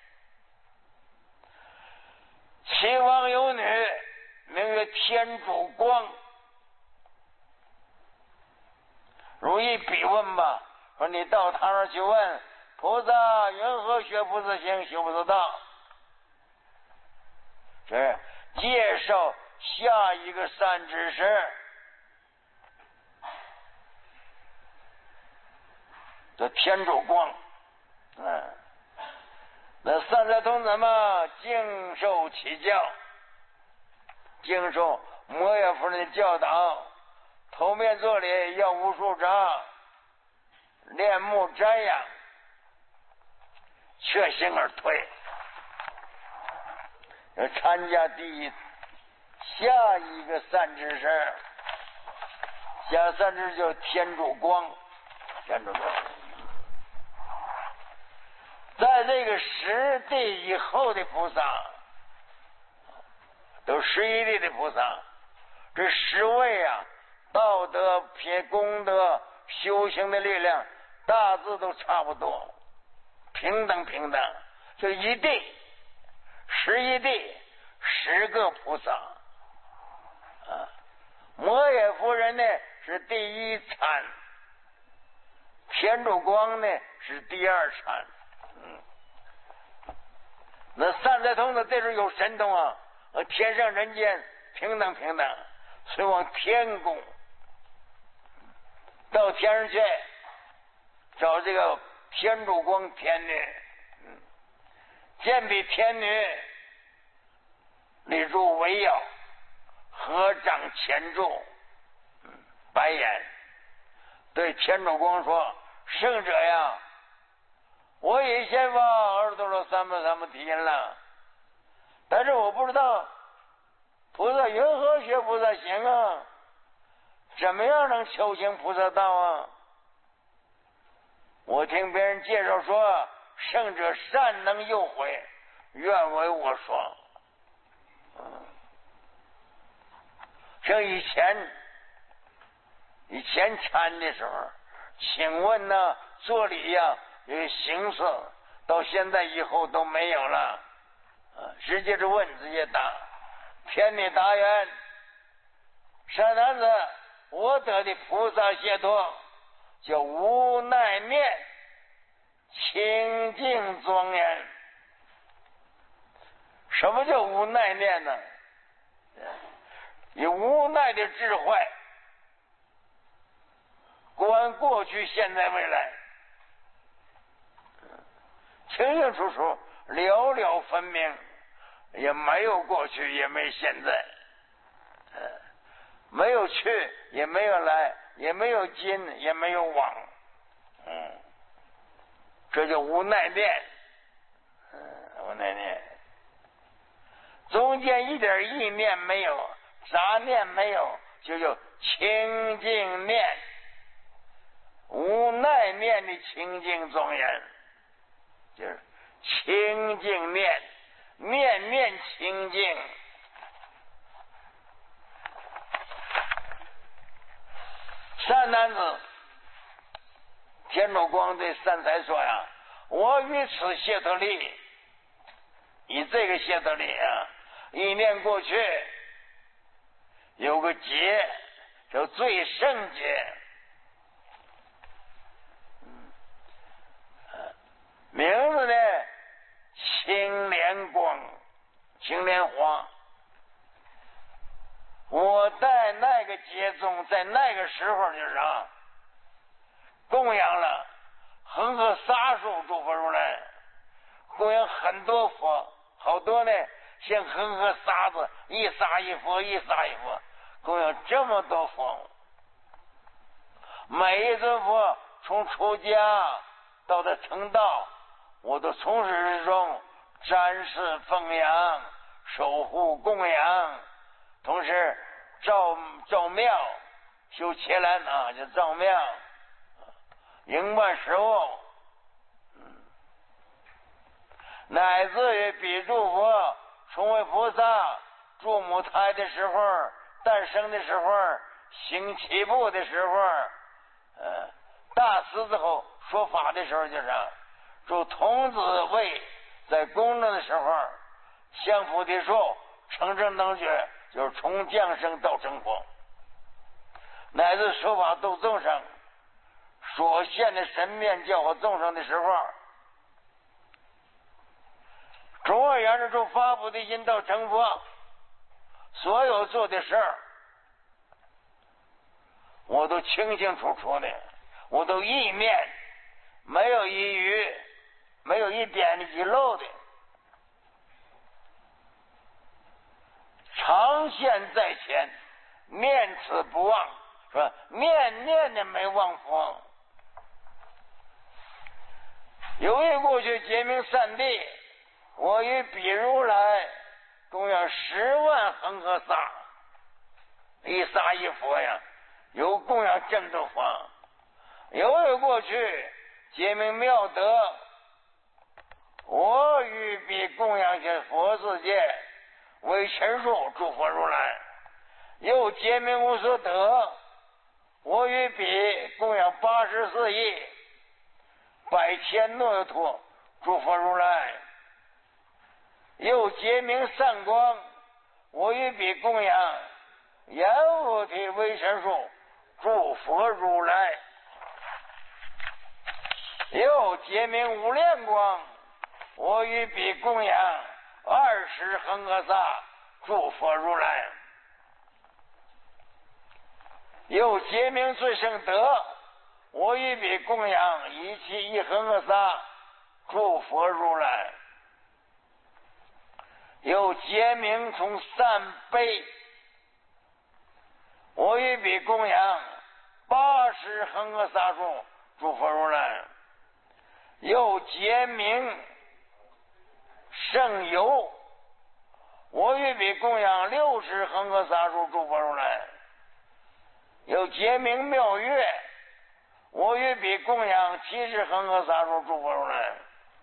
其王有女名曰天主光。如意比问吧，说你到他那儿去问菩萨云何学菩萨行，修菩萨道，是介绍下一个善知识，叫天主光。嗯，那善财童子们经受其教，经受摩耶夫人的教导，头面作礼，要无数掌，恋慕瞻仰，却行而退，要参加第一下一个善知识，下善知识叫天主光，天主光。在这个十地以后的菩萨，都十一地的菩萨，这十位啊，道德、品、功德、修行的力量，大致都差不多，平等平等，就一地，十一地，十个菩萨。啊，摩耶夫人呢是第一参，天主光呢是第二参。嗯，那善财童子这时候有神通啊，天上人间平等平等，所以往天宫，到天上去找这个天主光天女，嗯，见比天女立住围腰，合掌前柱，嗯，白眼，对天主光说：“圣者呀，我以前往耳朵了三百三百提音了，但是我不知道菩萨云何学菩萨行啊？怎么样能求行菩萨道啊？我听别人介绍说，圣者善能诱诲，愿为我说。嗯，像以前以前参的时候，请问呢，做礼呀，有些形式，到现在以后都没有了，啊，直接是问，直接答。天女答言：善男子，我得的菩萨解脱，叫无奈念，清净庄严。什么叫无奈念呢？以无奈的智慧观过去、现在、未来，清清楚楚，了了分明，也没有过去，也没现在，没有去，也没有来，也没有今，也没有往，嗯，这叫无奈念，嗯，无奈念，中间一点意念没有，杂念没有，就叫清净念，无奈念的清净庄严。 就是清净面，面面清净。善男子，天竺光对善财说呀：“我于此谢特力，以这个谢特力啊，一念过去，有个劫叫最胜劫，名字呢青莲光，青莲花。我在那个节中，在那个时候就是啊，供养了恒河沙数诸佛如来，供养很多佛，好多呢，像恒河沙子，一沙一佛，一沙一佛，供养这么多佛。每一尊佛从出家到他成道，我都从始至终瞻视奉养，守护供养，同时照照庙修伽蓝啊，就照庙营办食物，乃至于比诸佛成为菩萨住母胎的时候，诞生的时候，行起步的时候，呃，大慈之后说法的时候，就是住童子位在公正的时候，相菩提树成正等觉，就是从降生到成佛，乃至说法度众生，所现的神面教化众生的时候，总而言之，就发布的引导成佛，所有做的事儿，我都清清楚楚的，我都一面，没有一语，没有一点遗漏的，常现在前，念此不忘，说念念的没忘佛。由于过去结明三地，我与比如来供养十万恒河沙，一沙一佛呀，有供养正德法。由于过去结明妙德，我与比供养些佛世界为陈述诸佛如来，又结明无所得，我与比供养八十四亿百千诺陀诸佛如来，又结明善光，我与比供养阎浮提为陈述诸佛如来，又结明无量光，我与比供养二十恒河沙诸佛如来，又结明最胜德，我与比供养一切一恒河沙诸佛如来，又结明从三悲，我与比供养八十恒河沙数诸佛如来，又结明圣游，我与比供养六十恒河沙数诸佛如来，又结明妙月，我与比供养七十恒河沙数诸佛如来。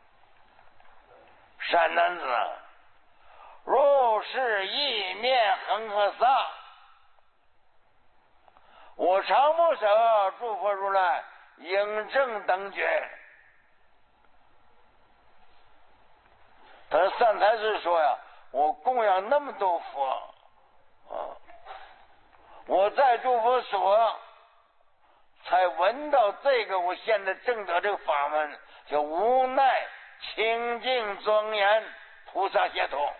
善男子，若是一念恒河沙，我常不舍诸佛如来应正等觉。他善财是说呀，我供养那么多佛啊，我在诸佛所才闻到这个，我现在证得这个法门，叫无奈清净庄严菩萨解脱。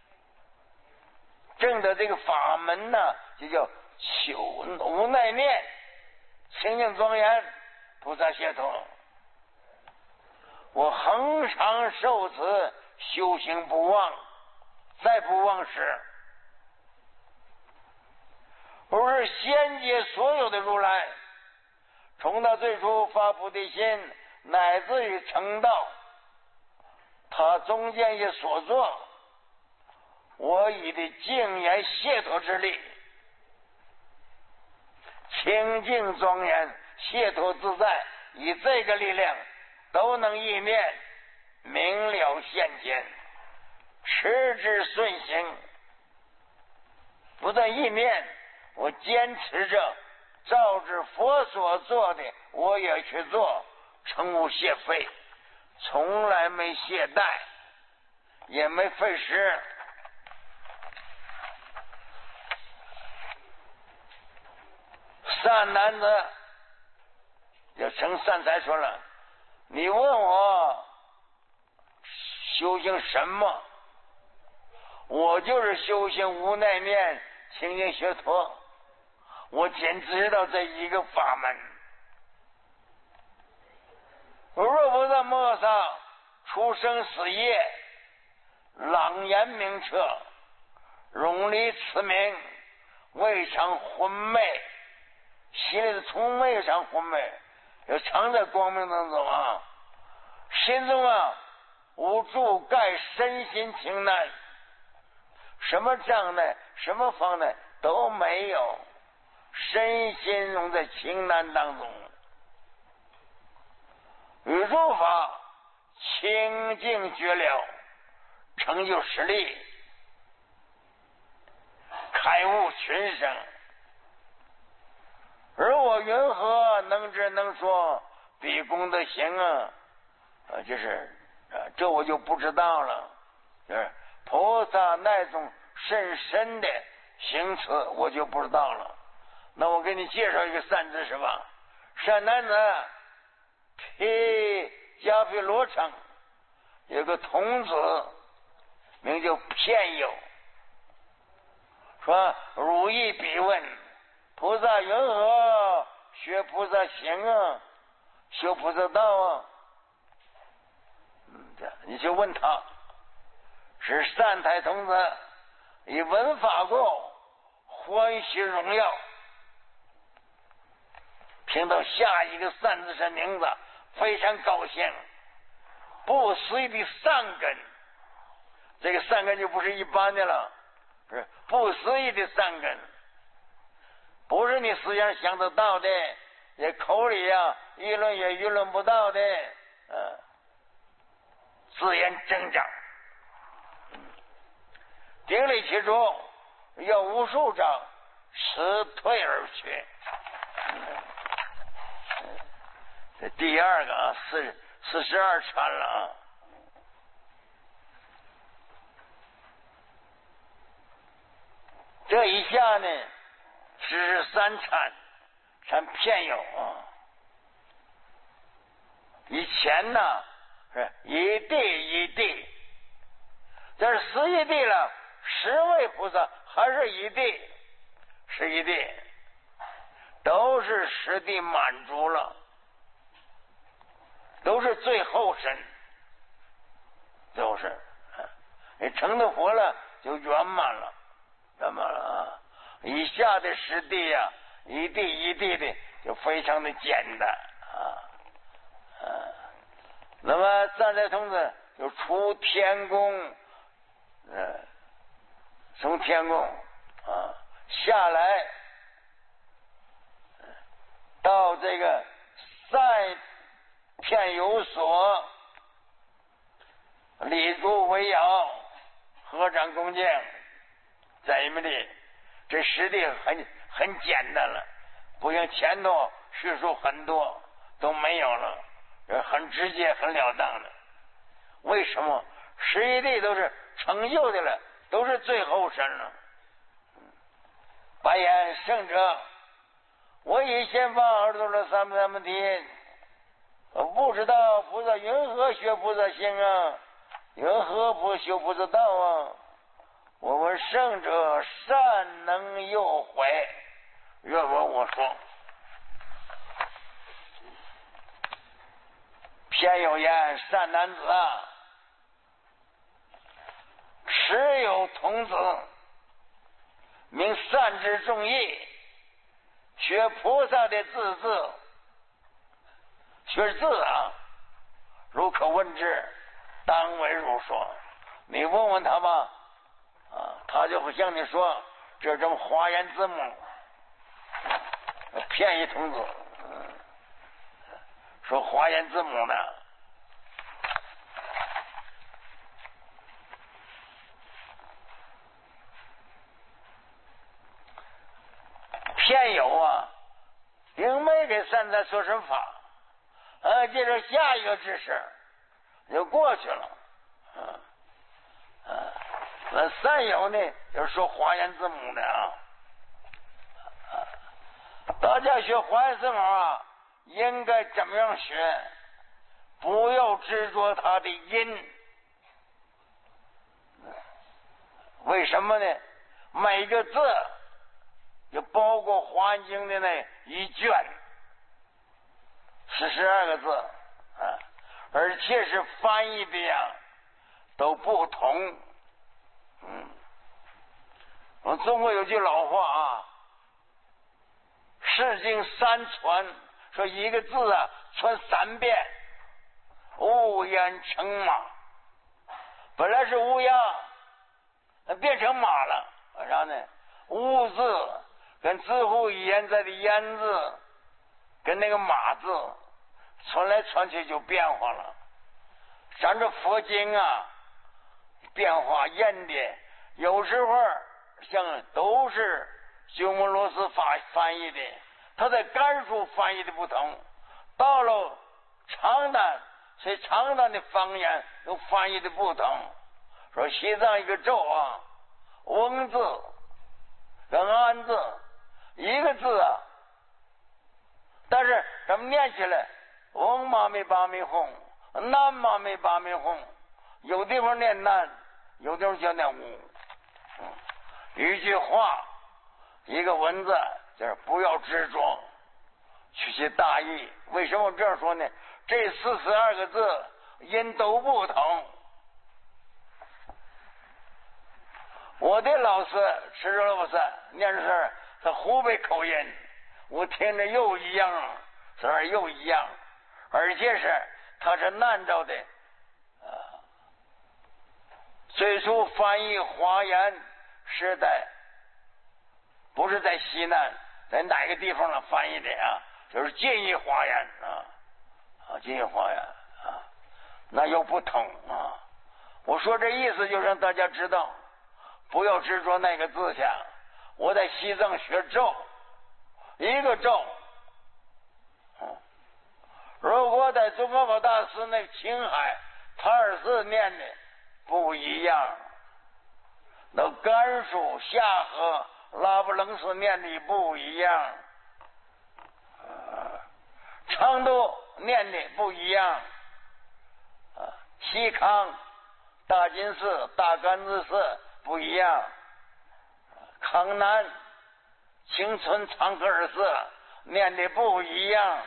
证得这个法门呢，就叫求无奈念清净庄严菩萨解脱。我恒常受持修行不忘，再不忘时，不是先界所有的如来，从他最初发菩提心，乃至于成道，他中间也所作，我以的净言解脱之力，清净庄严解脱自在，以这个力量都能一面明了现前，持之顺行，不但一面我坚持着照着佛所做的我也去做，成无懈废，从来没懈怠，也没费时。善男子就成善财说了，你问我修行什么，我就是修行无奈念清净学陀，我仅知道这一个法门。若不在摩萨出生死业，朗言明彻，容离此名，未尝昏昧，心里从未尝昏昧，要常在光明当中啊，心中啊无助盖身心情难，什么障碍什么妨碍都没有，身心融在情难当中，与入法清净觉了，成就实力，开悟群生。而我云何能知能说比功德行啊？啊，就是啊，这我就不知道了。就是菩萨那种甚深的行持，我就不知道了。那我给你介绍一个善知识吧。善男子，毗迦毗罗城有个童子，名叫偏有，说如意必问。菩萨云何学菩萨行啊，修菩萨道啊？嗯，这你就问他，是善财童子以闻法过，欢喜荣耀。听到下一个善知识名字，非常高兴，不随的善根，这个善根就不是一般的了，是不随的善根。不是你思想想得到的，也口里啊议论也议论不到的，呃，自言增长，顶礼其中，要无数丈，辞退而去。这第二个啊，四四十二禅了啊。这一下呢，是三禅，禅偏有啊。以前呢是一地一地，这是十一地了，十位菩萨还是一地，十一地都是十地满足了，都是最后身，都是你成了佛了就圆满了，圆满了啊。以下的十地呀、啊，一地一地的就非常的简单啊啊。那么善财童子就出天宫，呃，从天宫啊下来，到这个善片有所，礼足为摇，合掌恭敬，在你们的这实地很很简单了，不像前头叙述很多都没有了，很直接很了当的。为什么十一地都是成就的了，都是最后身了？白言圣者，我以先方耳朵的三三门听，我不知道菩萨云何学菩萨行啊，云何不修菩萨道啊？我问圣者，善能诱诲？若我我说，偏有言，善男子啊，持有童子，名善之众义，学菩萨的字字，学字啊，如可问之，当为如说。你问问他吧。啊，他就会向你说这种华严字母，骗一童子，嗯，说华严字母呢， 善财说身法，呃，接着下一个知识就过去了，嗯、呃，那三有呢，就是说华严字母的啊。大家学华严字母啊，应该怎么样学？不要执着它的音。为什么呢？每个字就包括华严经的那一卷，四十二个字啊，而且是翻译的呀都不同。嗯，我中国有句老话啊，世经三传，说一个字啊传三遍，乌烟成马。本来是乌鸦，变成马了，然后呢，乌字跟自乎言在的言字跟那个马字传来传去就变化了。咱这佛经啊，变化印的有时候像都是鸠摩罗什法翻译的，他在甘肃翻译的不同，到了长南，所以长南的方言又翻译的不同。说西藏一个咒啊，翁字跟安字一个字啊，但是咱们念起来，翁嘛没巴没哄，南嘛没巴没哄，有地方念南，有地方叫念翁。嗯，一句话，一个文字，就是不要执着，取其大义。为什么这样说呢？这四十二个字音都不同。我的老师吃着老师念着是他湖北口音，我听着又一样，这儿又一样，而且是他是南诏的，呃，最初翻译华严时代，不是在西南，在哪个地方呢翻译的啊？就是晋译华严啊，啊，晋译华严啊，那又不同啊。我说这意思就让大家知道。不要执着那个字下。我在西藏学咒，一个咒，嗯，如果在宗喀巴大师那青海塔尔寺念的不一样，那甘肃夏河拉卜楞寺念的不一样，呃、成都念的不一样，呃、西康大金寺大甘孜寺不一样，康南青村长克尔寺念的不一样。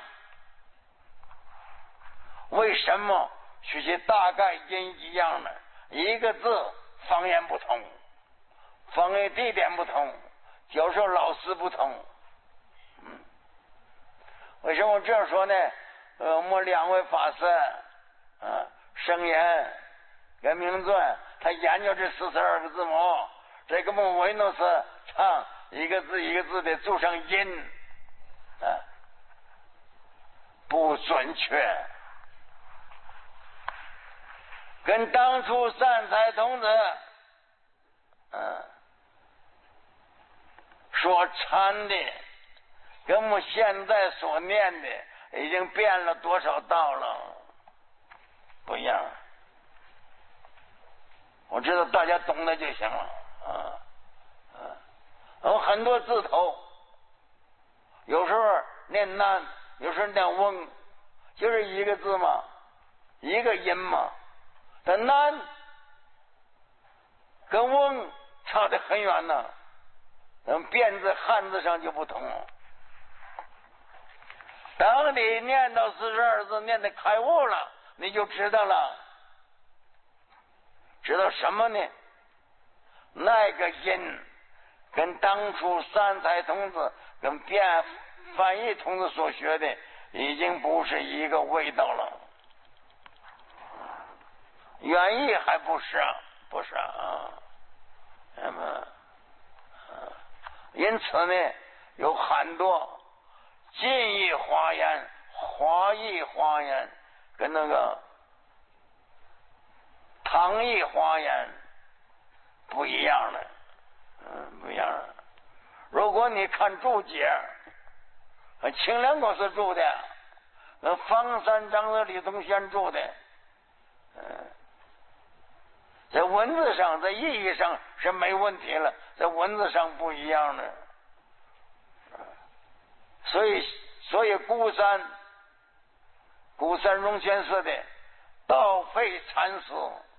为什么取其大概音一样呢？一个字方言不同，方言地点不同，教授老师不同。嗯，为什么这样说呢？呃，我们两位法师啊，圣严跟明尊，他研究这四十二个字母，这个母维诺斯唱一个字一个字的注上音，啊，不准确。跟当初善财童子，嗯、啊，所参的，跟我们现在所念的已经变了多少道了，不一样。我知道大家懂得就行了啊啊！有很多字头，有时候念南，有时候念翁，就是一个字嘛，一个音嘛。但南跟翁差得很远呢，嗯，变字汉字上就不同了。当你念到四十二字，念的开悟了，你就知道了。知道什么呢？那个音跟当初三才童子跟变翻译童子所学的已经不是一个味道了，原意还不是啊，不是啊，那么，啊，因此呢，有很多晋译华严、华译华严跟那个唐译华严不一样的，嗯，不一样的。如果你看注解， 清凉国是住的，那方三长和李同轩住的，嗯，在文字上，在意义上是没问题了，在文字上不一样的。所以，所以孤山，孤山荣泉寺的道废禅师，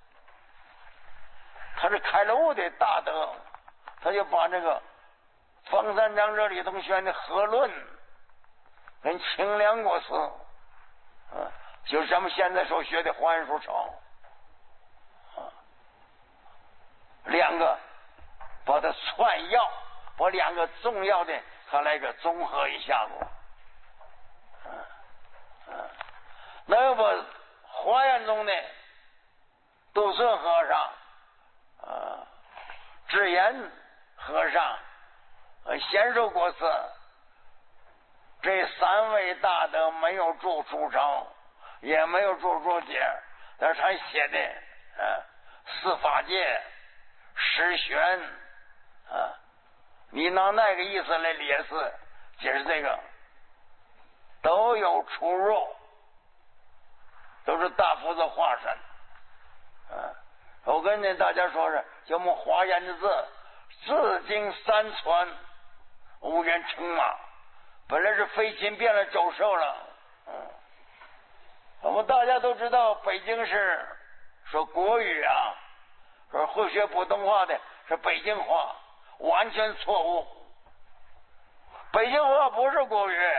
他是开了悟的大德，他就把这个方三长者李同轩的合论跟清凉国寺，啊，就是咱们现在所学的华严书抄，啊，两个把它串要，把两个重要的他来个综合一下子，啊啊，那要把华严中的杜顺和尚、啊智严和尚、呃显寿国师这三位大德没有著书抄，也没有著注解，但是他写的啊四法界、十玄啊。你拿那个意思来解释解释这个，都有出入，都是大佛的化身。啊，我跟那大家说是，就我们华严的字，自经三传，无人称马，本来是飞禽变了走兽了。嗯，我们大家都知道，北京市说国语啊，说会学普通话的是北京话。完全错误，北京话不是国语。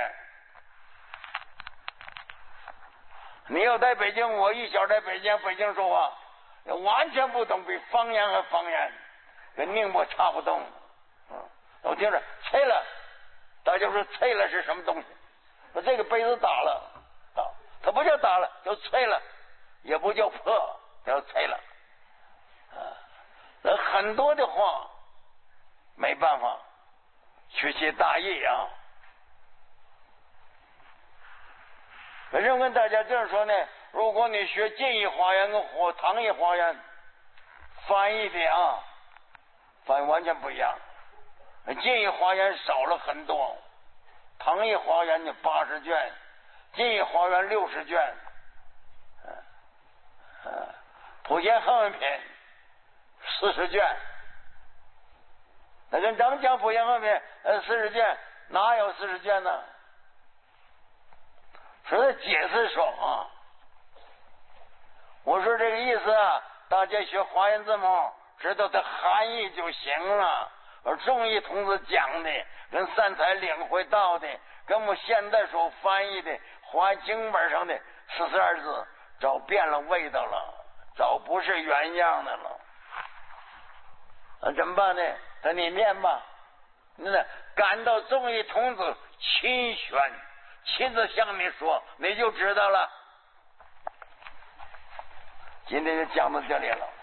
你要在北京，我一小在北京，北京说话，完全不懂，比方言和方言，跟宁波差不多。嗯，我听着，碎了，大家说碎了是什么东西？说这个杯子打了，打，它不叫打了，叫碎了，也不叫破，叫碎了。啊，那很多的话。没办法去其大义啊！反正跟大家这样说呢，如果你学晋义华严跟或唐义华严，翻译的啊，翻译完全不一样。晋义华严少了很多，唐义华严的八十卷，晋义华严六十卷，嗯嗯，普贤行文品四十卷。那跟咱们讲普贤行品呃四十卷，哪有四十卷呢？所以解释说啊，我说这个意思啊，大家学华严字母知道它含义就行了。而众义同志讲的跟三才领会到的跟我们现在所翻译的华经本上的四十二字早变了味道了，早不是原样的了。那怎么办呢？那你念吧，那感到众义童子亲宣，亲自向你说，你就知道了。今天就讲到这里了。